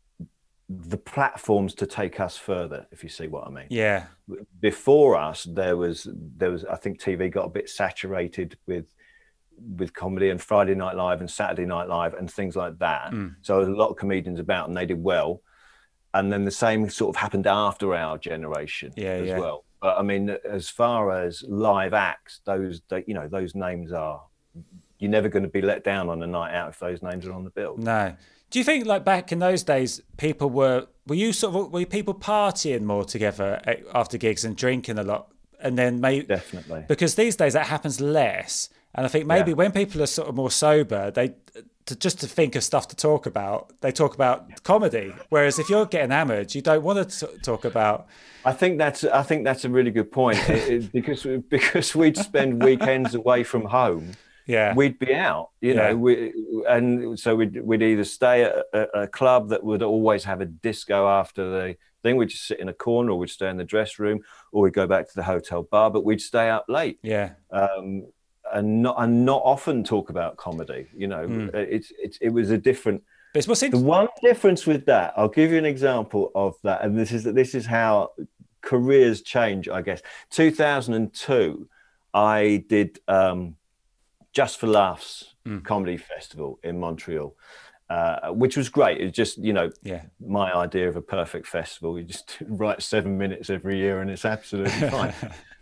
Speaker 7: the platforms to take us further. If you see what I mean.
Speaker 5: Yeah.
Speaker 7: Before us, there was there was. I think T V got a bit saturated with with comedy and Friday Night Live and Saturday Night Live and things like that.
Speaker 5: Mm.
Speaker 7: So there was a lot of comedians about, and they did well. And then the same sort of happened after our generation
Speaker 5: Yeah,
Speaker 7: as
Speaker 5: yeah.
Speaker 7: well. But I mean, as far as live acts, those, they, you know, those names are, you're never going to be let down on a night out if those names are on the bill.
Speaker 5: No. Do you think like back in those days, people were were you sort of were people partying more together at- after gigs and drinking a lot, and then maybe
Speaker 7: Definitely.
Speaker 5: because these days that happens less, and I think maybe
Speaker 7: Yeah.
Speaker 5: when people are sort of more sober, they to just to think of stuff to talk about, they talk about comedy. Whereas if you're getting hammered, you don't want to t- talk about.
Speaker 7: I think that's, I think that's a really good point it, it, because, because we'd spend weekends away from home.
Speaker 5: Yeah.
Speaker 7: We'd be out, you
Speaker 5: Yeah.
Speaker 7: know, we, and so we'd, we'd either stay at a, a club that would always have a disco after the thing. We'd just sit in a corner, or we'd stay in the dress room, or we'd go back to the hotel bar, but we'd stay out late.
Speaker 5: Yeah.
Speaker 7: Um, and not and not often talk about comedy, you know. It's it's it was a different.
Speaker 5: But it's what's
Speaker 7: The
Speaker 5: interesting.
Speaker 7: one difference with that, I'll give you an example of that, and this is this is how careers change, I guess. two thousand two, I did um, Just for Laughs Comedy Festival in Montreal, uh, which was great. It's just, you know,
Speaker 5: Yeah.
Speaker 7: my idea of a perfect festival. You just write seven minutes every year, and it's absolutely fine.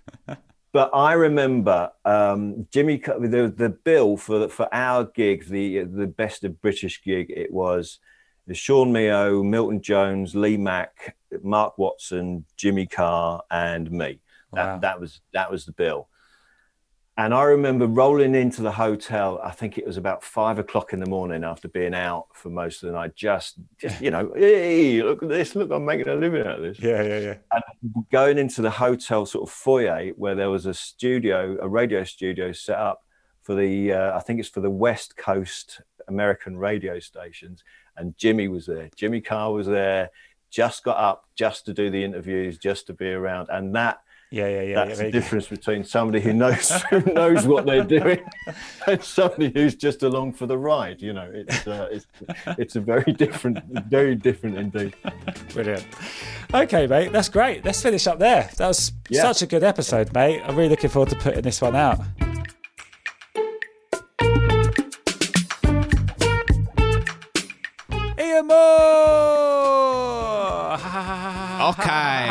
Speaker 7: But I remember um, Jimmy, the, the bill for for our gig, the the Best of British gig, it was Sean Mio, Milton Jones, Lee Mack, Mark Watson, Jimmy Carr, and me. That,
Speaker 5: Wow.
Speaker 7: that was that was the bill. And I remember rolling into the hotel. I think it was about five o'clock in the morning after being out for most of the night. Just, just you know, hey, look at this. Look, I'm making a living out of this.
Speaker 5: Yeah, yeah, yeah.
Speaker 7: And going into the hotel sort of foyer where there was a studio, a radio studio set up for the, uh, I think it's for the West Coast American radio stations. And Jimmy was there. Jimmy Carr was there. Just got up just to do the interviews, just to be around. And that,
Speaker 5: Yeah, yeah, yeah.
Speaker 7: that's
Speaker 5: yeah,
Speaker 7: the difference between somebody who knows who knows what they're doing and somebody who's just along for the ride. You know, it's uh, it's it's a very different, very different indeed.
Speaker 5: Brilliant. Okay, mate, that's great. Let's finish up there. That was
Speaker 7: Yeah.
Speaker 5: such a good episode, mate. I'm really looking forward to putting this one out. Ian Moore!
Speaker 6: Okay.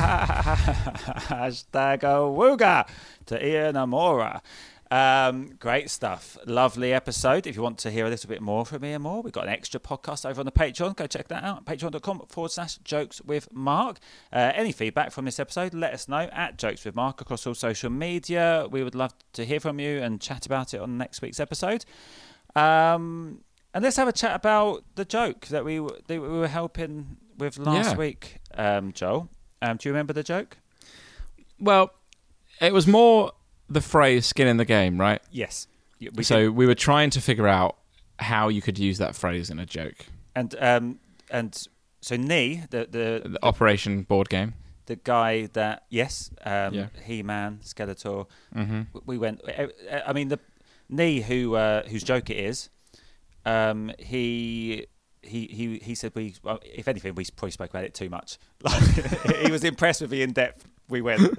Speaker 5: Hashtag awooga to Ian Amora. Um, great stuff. Lovely episode. If you want to hear a little bit more from Ian Moore, we've got an extra podcast over on the Patreon. Go check that out. Patreon.com forward slash jokes with Mark. Uh, any feedback from this episode, let us know at Jokes with Mark across all social media. We would love to hear from you and chat about it on next week's episode. Um, and let's have a chat about the joke that we, that we were helping with last
Speaker 6: Yeah.
Speaker 5: week, um, Joel. Um, do you remember the joke?
Speaker 6: Well, it was more the phrase "skin in the game," right?
Speaker 5: Yes. We
Speaker 6: so
Speaker 5: did.
Speaker 6: we were trying to figure out how you could use that phrase in a joke.
Speaker 5: And um, and so Nee, the the,
Speaker 6: The Operation board game.
Speaker 5: the guy that yes, um,
Speaker 6: Yeah.
Speaker 5: He-Man, Skeletor.
Speaker 6: Mm-hmm.
Speaker 5: We went. I mean, the Nee who uh, whose joke it is. Um, he. He, he he said we well, if anything we probably spoke about it too much. Like, he was impressed with the in depth we went.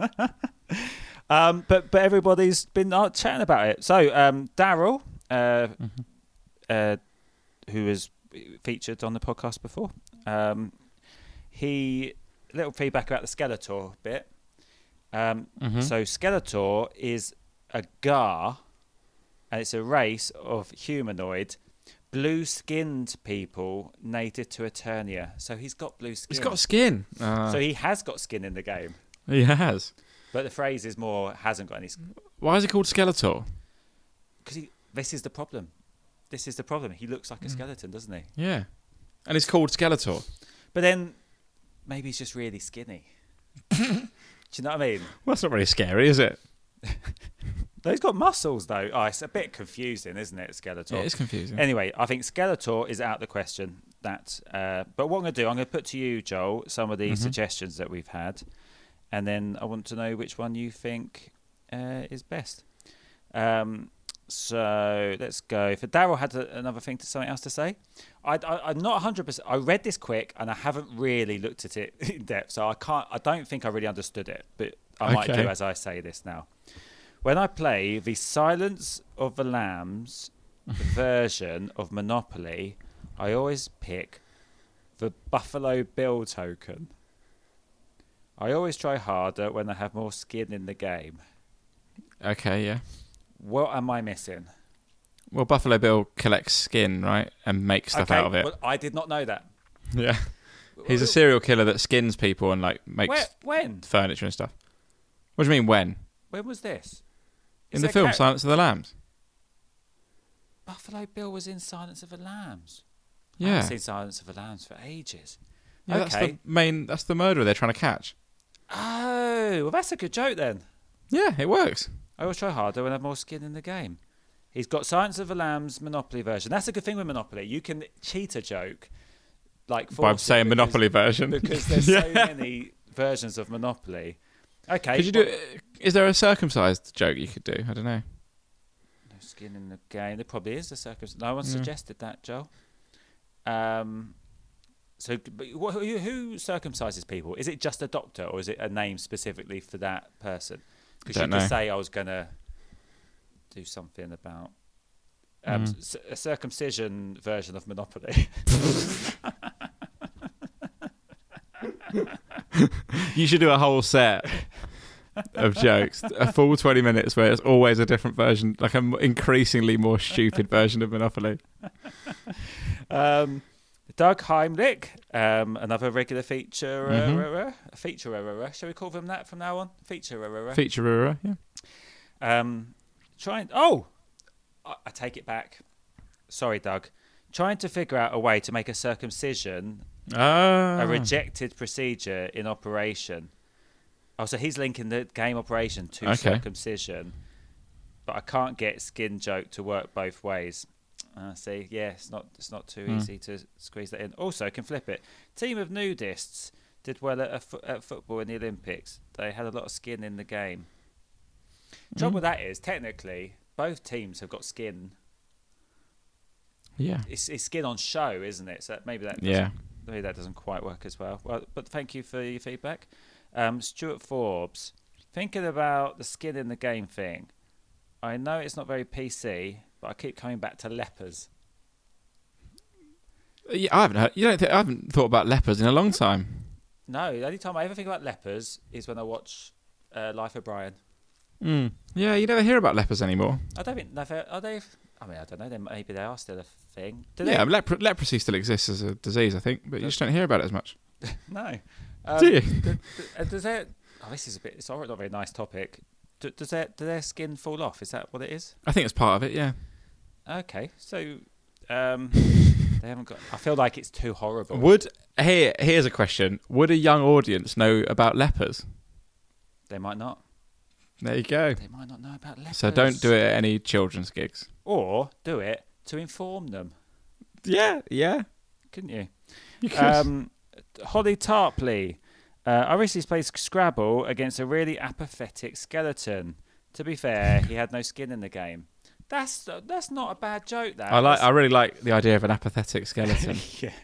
Speaker 5: um, but but everybody's been uh, chatting about it. So um, Daryl, uh,
Speaker 6: Mm-hmm.
Speaker 5: uh, who was featured on the podcast before, um, he little feedback about the Skeletor bit. Um,
Speaker 6: Mm-hmm.
Speaker 5: So Skeletor is a Gar, and it's a race of humanoid. Blue-skinned people native to Eternia. So he's got blue skin.
Speaker 6: He's got skin. Uh,
Speaker 5: So he has got skin in the game.
Speaker 6: he has.
Speaker 5: But the phrase is more, hasn't got any skin.
Speaker 6: Why is he called Skeletor?
Speaker 5: Because this is the problem. This is the problem. He looks like a skeleton, doesn't he?
Speaker 6: Yeah, and he's called Skeletor.
Speaker 5: But then, maybe he's just really skinny. Do you know what I mean?
Speaker 6: Well, that's not very scary, is it?
Speaker 5: No, he's got muscles, though. Oh, it's a bit confusing, isn't it, Skeletor?
Speaker 6: It is confusing.
Speaker 5: Anyway, I think Skeletor is out of the question. That, uh, but what I'm going to do, I'm going to put to you, Joel, some of the
Speaker 6: Mm-hmm.
Speaker 5: suggestions that we've had, and then I want to know which one you think uh, is best. Um, so let's go. For Daryl had a, another thing to something else to say. I, I, I'm not one hundred percent. I read this quick, and I haven't really looked at it in depth, so I can't. I don't think I really understood it, but I might
Speaker 6: Okay.
Speaker 5: do as I say this now. When I play the Silence of the Lambs version of Monopoly, I always pick the Buffalo Bill token. I always try harder when I have more skin in the game.
Speaker 6: Okay, yeah.
Speaker 5: What am I missing?
Speaker 6: Well, Buffalo Bill collects skin, right, and makes stuff
Speaker 5: okay,
Speaker 6: out of it.
Speaker 5: well, I did not know that.
Speaker 6: Yeah. He's a serial killer that skins people and like makes
Speaker 5: Where, when?
Speaker 6: furniture and stuff. What do you mean when?
Speaker 5: When was this?
Speaker 6: In
Speaker 5: Is
Speaker 6: the
Speaker 5: there
Speaker 6: film
Speaker 5: char-
Speaker 6: Silence of the Lambs.
Speaker 5: Buffalo Bill was in Silence of the Lambs. I
Speaker 6: Yeah.
Speaker 5: haven't seen Silence of the Lambs for ages.
Speaker 6: Yeah, that's
Speaker 5: okay.
Speaker 6: the main. That's the murderer they're trying to catch.
Speaker 5: Oh, well, that's a good joke then.
Speaker 6: Yeah, it works.
Speaker 5: I will try harder when I have more skin in the game. He's got Silence of the Lambs Monopoly version. That's a good thing with Monopoly. You can cheat a joke, like
Speaker 6: By
Speaker 5: force it
Speaker 6: saying
Speaker 5: because-
Speaker 6: Monopoly version.
Speaker 5: because there's
Speaker 6: Yeah.
Speaker 5: so many versions of Monopoly. Okay,
Speaker 6: Could you do? Is there a circumcised joke you could do? I don't know.
Speaker 5: no skin in the game? There probably is a circus. No one suggested that, Joel. Um, so but wh- who, who circumcises people? Is it just a doctor, or is it a name specifically for that person? Because you
Speaker 6: Don't
Speaker 5: could
Speaker 6: know.
Speaker 5: say I was gonna do something about um,
Speaker 6: Mm.
Speaker 5: c- a circumcision version of Monopoly.
Speaker 6: You should do a whole set of jokes, a full twenty minutes where it's always a different version, like an increasingly more stupid version of Monopoly.
Speaker 5: um, Doug Heimlich, um, another regular feature,
Speaker 6: Mm-hmm.
Speaker 5: uh, a feature, uh, shall we call them that from now on? Feature, uh,
Speaker 6: Feature, yeah.
Speaker 5: Um, trying. Oh, I, I take it back. Sorry, Doug. Trying to figure out a way to make a circumcision
Speaker 6: Ah.
Speaker 5: a rejected procedure in operation. Oh, so he's linking the game operation to
Speaker 6: Okay.
Speaker 5: circumcision, but I can't get skin joke to work both ways. Uh, see, yeah, it's not it's not too
Speaker 6: Hmm.
Speaker 5: easy to squeeze that in. Also, can flip it. Team of nudists did well at, a fo- at football in the Olympics. They had a lot of skin in the game. Trouble with that is, technically, both teams have got skin.
Speaker 6: Yeah.
Speaker 5: It's, it's skin on show, isn't it? So maybe that doesn't,
Speaker 6: Yeah.
Speaker 5: maybe that doesn't quite work as well. Well, but thank you for your feedback. Um, Stuart Forbes, thinking about the skin in the game thing. I know it's not very P C, but I keep coming back to lepers.
Speaker 6: Yeah, I haven't heard, you don't think, I haven't thought about lepers in a long time.
Speaker 5: No, the only time I ever think about lepers is when I watch uh, Life of Brian.
Speaker 6: Mm. Yeah, you never hear about lepers anymore.
Speaker 5: I don't think they're, are they? I mean, I don't know. They, maybe they are still a thing. Do
Speaker 6: Yeah,
Speaker 5: they?
Speaker 6: lepro- leprosy still exists as a disease, I think, but you just don't hear about it as much.
Speaker 5: No. Um,
Speaker 6: Do you?
Speaker 5: d- d- uh, does their? Oh, this is a bit. It's all right, not a very nice topic. D- does their do their skin fall off? Is that what it is?
Speaker 6: I think it's part of it, yeah.
Speaker 5: Okay, so um, they haven't got. I feel like it's too horrible.
Speaker 6: Would here here's a question. Would a young audience know about lepers?
Speaker 5: They might not.
Speaker 6: There you go.
Speaker 5: They might not know about lepers.
Speaker 6: So don't do it at any children's gigs.
Speaker 5: Or do it to inform them.
Speaker 6: Yeah, yeah.
Speaker 5: Couldn't you?
Speaker 6: You could.
Speaker 5: Um, Holly Tarpley. Uh, I recently played Scrabble against a really apathetic skeleton. To be fair, he had no skin in the game. That's that's not a bad joke. That
Speaker 6: I like.
Speaker 5: That's-
Speaker 6: I really like the idea of an apathetic skeleton.
Speaker 5: yeah.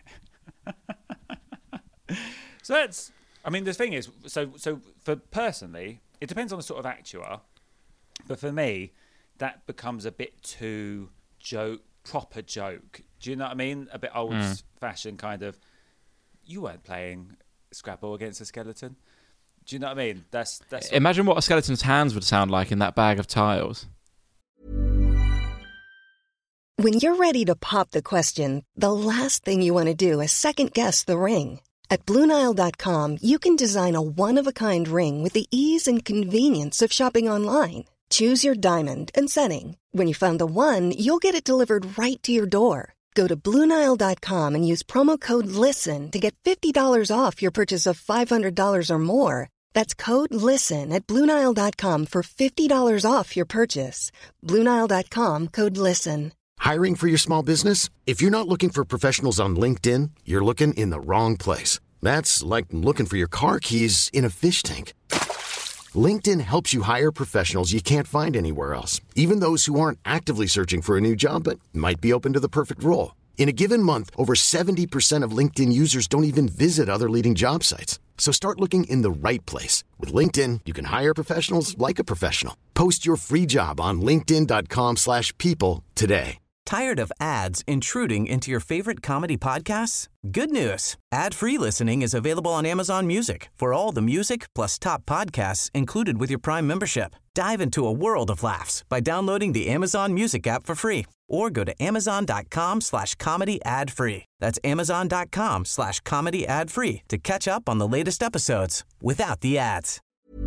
Speaker 5: So that's. I mean, the thing is, so so for personally, it depends on the sort of act you are. But for me, that becomes a bit too joke, proper joke. Do you know what I mean? A bit old-fashioned kind of. You weren't playing Scrabble against a skeleton. Do you know what I mean? That's that's.
Speaker 6: Imagine what a skeleton's hands would sound like in that bag of tiles.
Speaker 8: When you're ready to pop the question, the last thing you want to do is second-guess the ring. At Blue Nile dot com, you can design a one-of-a-kind ring with the ease and convenience of shopping online. Choose your diamond and setting. When you find the one, you'll get it delivered right to your door. Go to Blue Nile dot com and use promo code LISTEN to get fifty dollars off your purchase of five hundred dollars or more. That's code LISTEN at Blue Nile dot com for fifty dollars off your purchase. Blue Nile dot com, code LISTEN.
Speaker 9: Hiring for your small business? If you're not looking for professionals on LinkedIn, you're looking in the wrong place. That's like looking for your car keys in a fish tank. LinkedIn helps you hire professionals you can't find anywhere else, even those who aren't actively searching for a new job but might be open to the perfect role. In a given month, over seventy percent of LinkedIn users don't even visit other leading job sites. So start looking in the right place. With LinkedIn, you can hire professionals like a professional. Post your free job on linkedin dot com slash people today.
Speaker 4: Tired of ads intruding into your favorite comedy podcasts? Good news. Ad-free listening is available on Amazon Music for all the music plus top podcasts included with your Prime membership. Dive into a world of laughs by downloading the Amazon Music app for free or go to amazon.com slash comedy ad free. That's amazon.com slash comedy ad free to catch up on the latest episodes without the ads.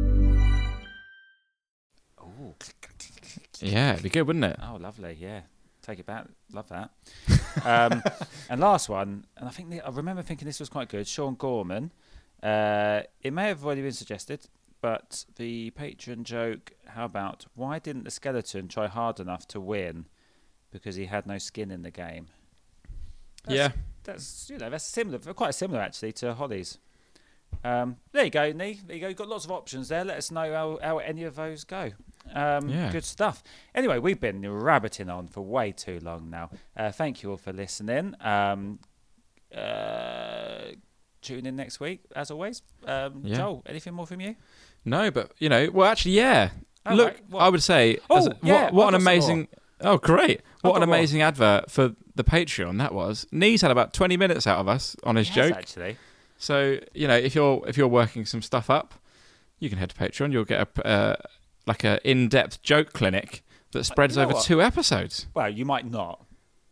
Speaker 5: Oh,
Speaker 6: Yeah, it'd be good, wouldn't it?
Speaker 5: oh, lovely. Yeah. Take it back. Love that. Um, and last one, and I think the, I remember thinking this was quite good. Sean Gorman. Uh, it may have already been suggested, but the patron joke. How about why didn't the skeleton try hard enough to win? Because he had no skin in the game. That's,
Speaker 6: Yeah.
Speaker 5: that's you know that's similar, quite similar actually to Holly's. Um, there you go, Nee. There you go. You've got lots of options there. Let us know how, how any of those go. Um,
Speaker 6: Yeah.
Speaker 5: Good stuff. Anyway, we've been rabbiting on for way too long now. Uh, thank you all for listening. Um, uh, tune in next week, as always. Um,
Speaker 6: Yeah.
Speaker 5: Joel, anything more from you?
Speaker 6: No, but, you know, well, actually, yeah.
Speaker 5: Oh,
Speaker 6: Look,
Speaker 5: right. What?
Speaker 6: I would say,
Speaker 5: Oh,
Speaker 6: as a-
Speaker 5: yeah,
Speaker 6: what, what
Speaker 5: I've
Speaker 6: an
Speaker 5: got some
Speaker 6: amazing... Oh, great.
Speaker 5: I've
Speaker 6: What an
Speaker 5: got more.
Speaker 6: amazing advert for the Patreon that was. Nee's had about twenty minutes out of us on his
Speaker 5: Yes,
Speaker 6: joke.
Speaker 5: actually.
Speaker 6: So, you know, if you're if you're working some stuff up, you can head to Patreon. You'll get a uh, like a in-depth joke clinic that spreads
Speaker 5: know
Speaker 6: over
Speaker 5: what?
Speaker 6: two episodes.
Speaker 5: Well, you might not.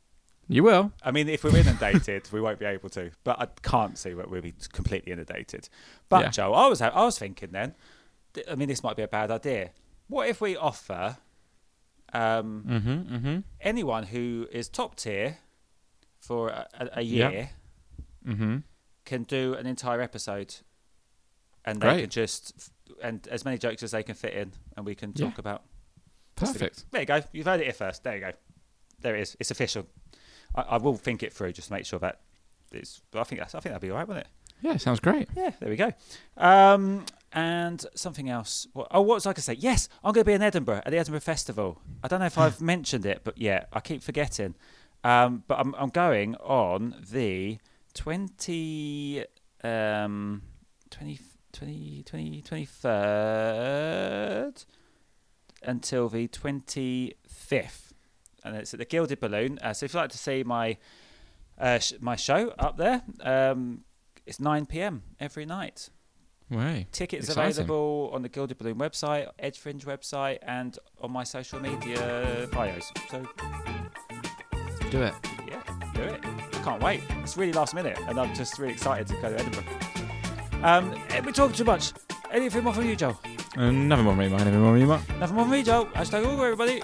Speaker 6: You will.
Speaker 5: I mean, if we're inundated, we won't be able to. But I can't see that we'll be completely inundated. But
Speaker 6: Yeah.
Speaker 5: Joe, I was I was thinking then. th- I mean, this might be a bad idea. What if we offer um,
Speaker 6: Mm-hmm, mm-hmm.
Speaker 5: anyone who is top tier for a, a, a year
Speaker 6: Yeah. Mm-hmm.
Speaker 5: can do an entire episode, and they
Speaker 6: Great.
Speaker 5: can just and as many jokes as they can fit in, and we can
Speaker 6: Yeah.
Speaker 5: talk about.
Speaker 6: Perfect.
Speaker 5: There you go. You've heard it here first. There you go. There it is. It's official. I, I will think it through just to make sure that it's. But I think that's. I think that'd be all right, wouldn't it?
Speaker 6: Yeah, sounds great.
Speaker 5: Yeah. There we go. Um, and something else. What, oh, what was I going to say? Yes, I'm going to be in Edinburgh at the Edinburgh Festival. I don't know if I've mentioned it, but yeah, I keep forgetting. Um, but I'm I'm going on the twenty um twenty twenty twenty twenty-third until the twenty-fifth, and it's at the Gilded Balloon. Uh, so if you'd like to see my uh, sh- my show up there, um, it's nine p.m. every night.
Speaker 6: Way.
Speaker 5: Tickets
Speaker 6: Exciting.
Speaker 5: available on the Gilded Balloon website, Edge Fringe website, and on my social media bios. So
Speaker 6: Do it.
Speaker 5: yeah, do it. I can't wait. It's really last minute, and I'm just really excited to go to Edinburgh. Um, eh, we talked too much. Anything more from you, Joe?
Speaker 6: Uh, nothing more from me, man. Nothing more from you, man.
Speaker 5: Nothing more from me, Joe. Hashtag all, everybody.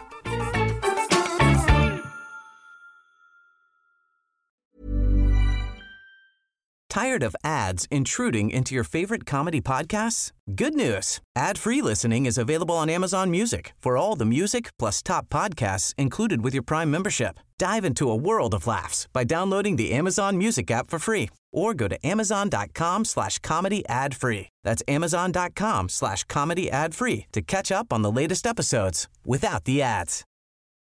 Speaker 4: Tired of ads intruding into your favorite comedy podcasts? Good news. Ad-free listening is available on Amazon Music for all the music plus top podcasts included with your Prime membership. Dive into a world of laughs by downloading the Amazon Music app for free or go to amazon.com slash comedy ad free. That's amazon.com slash comedy ad free to catch up on the latest episodes without the ads.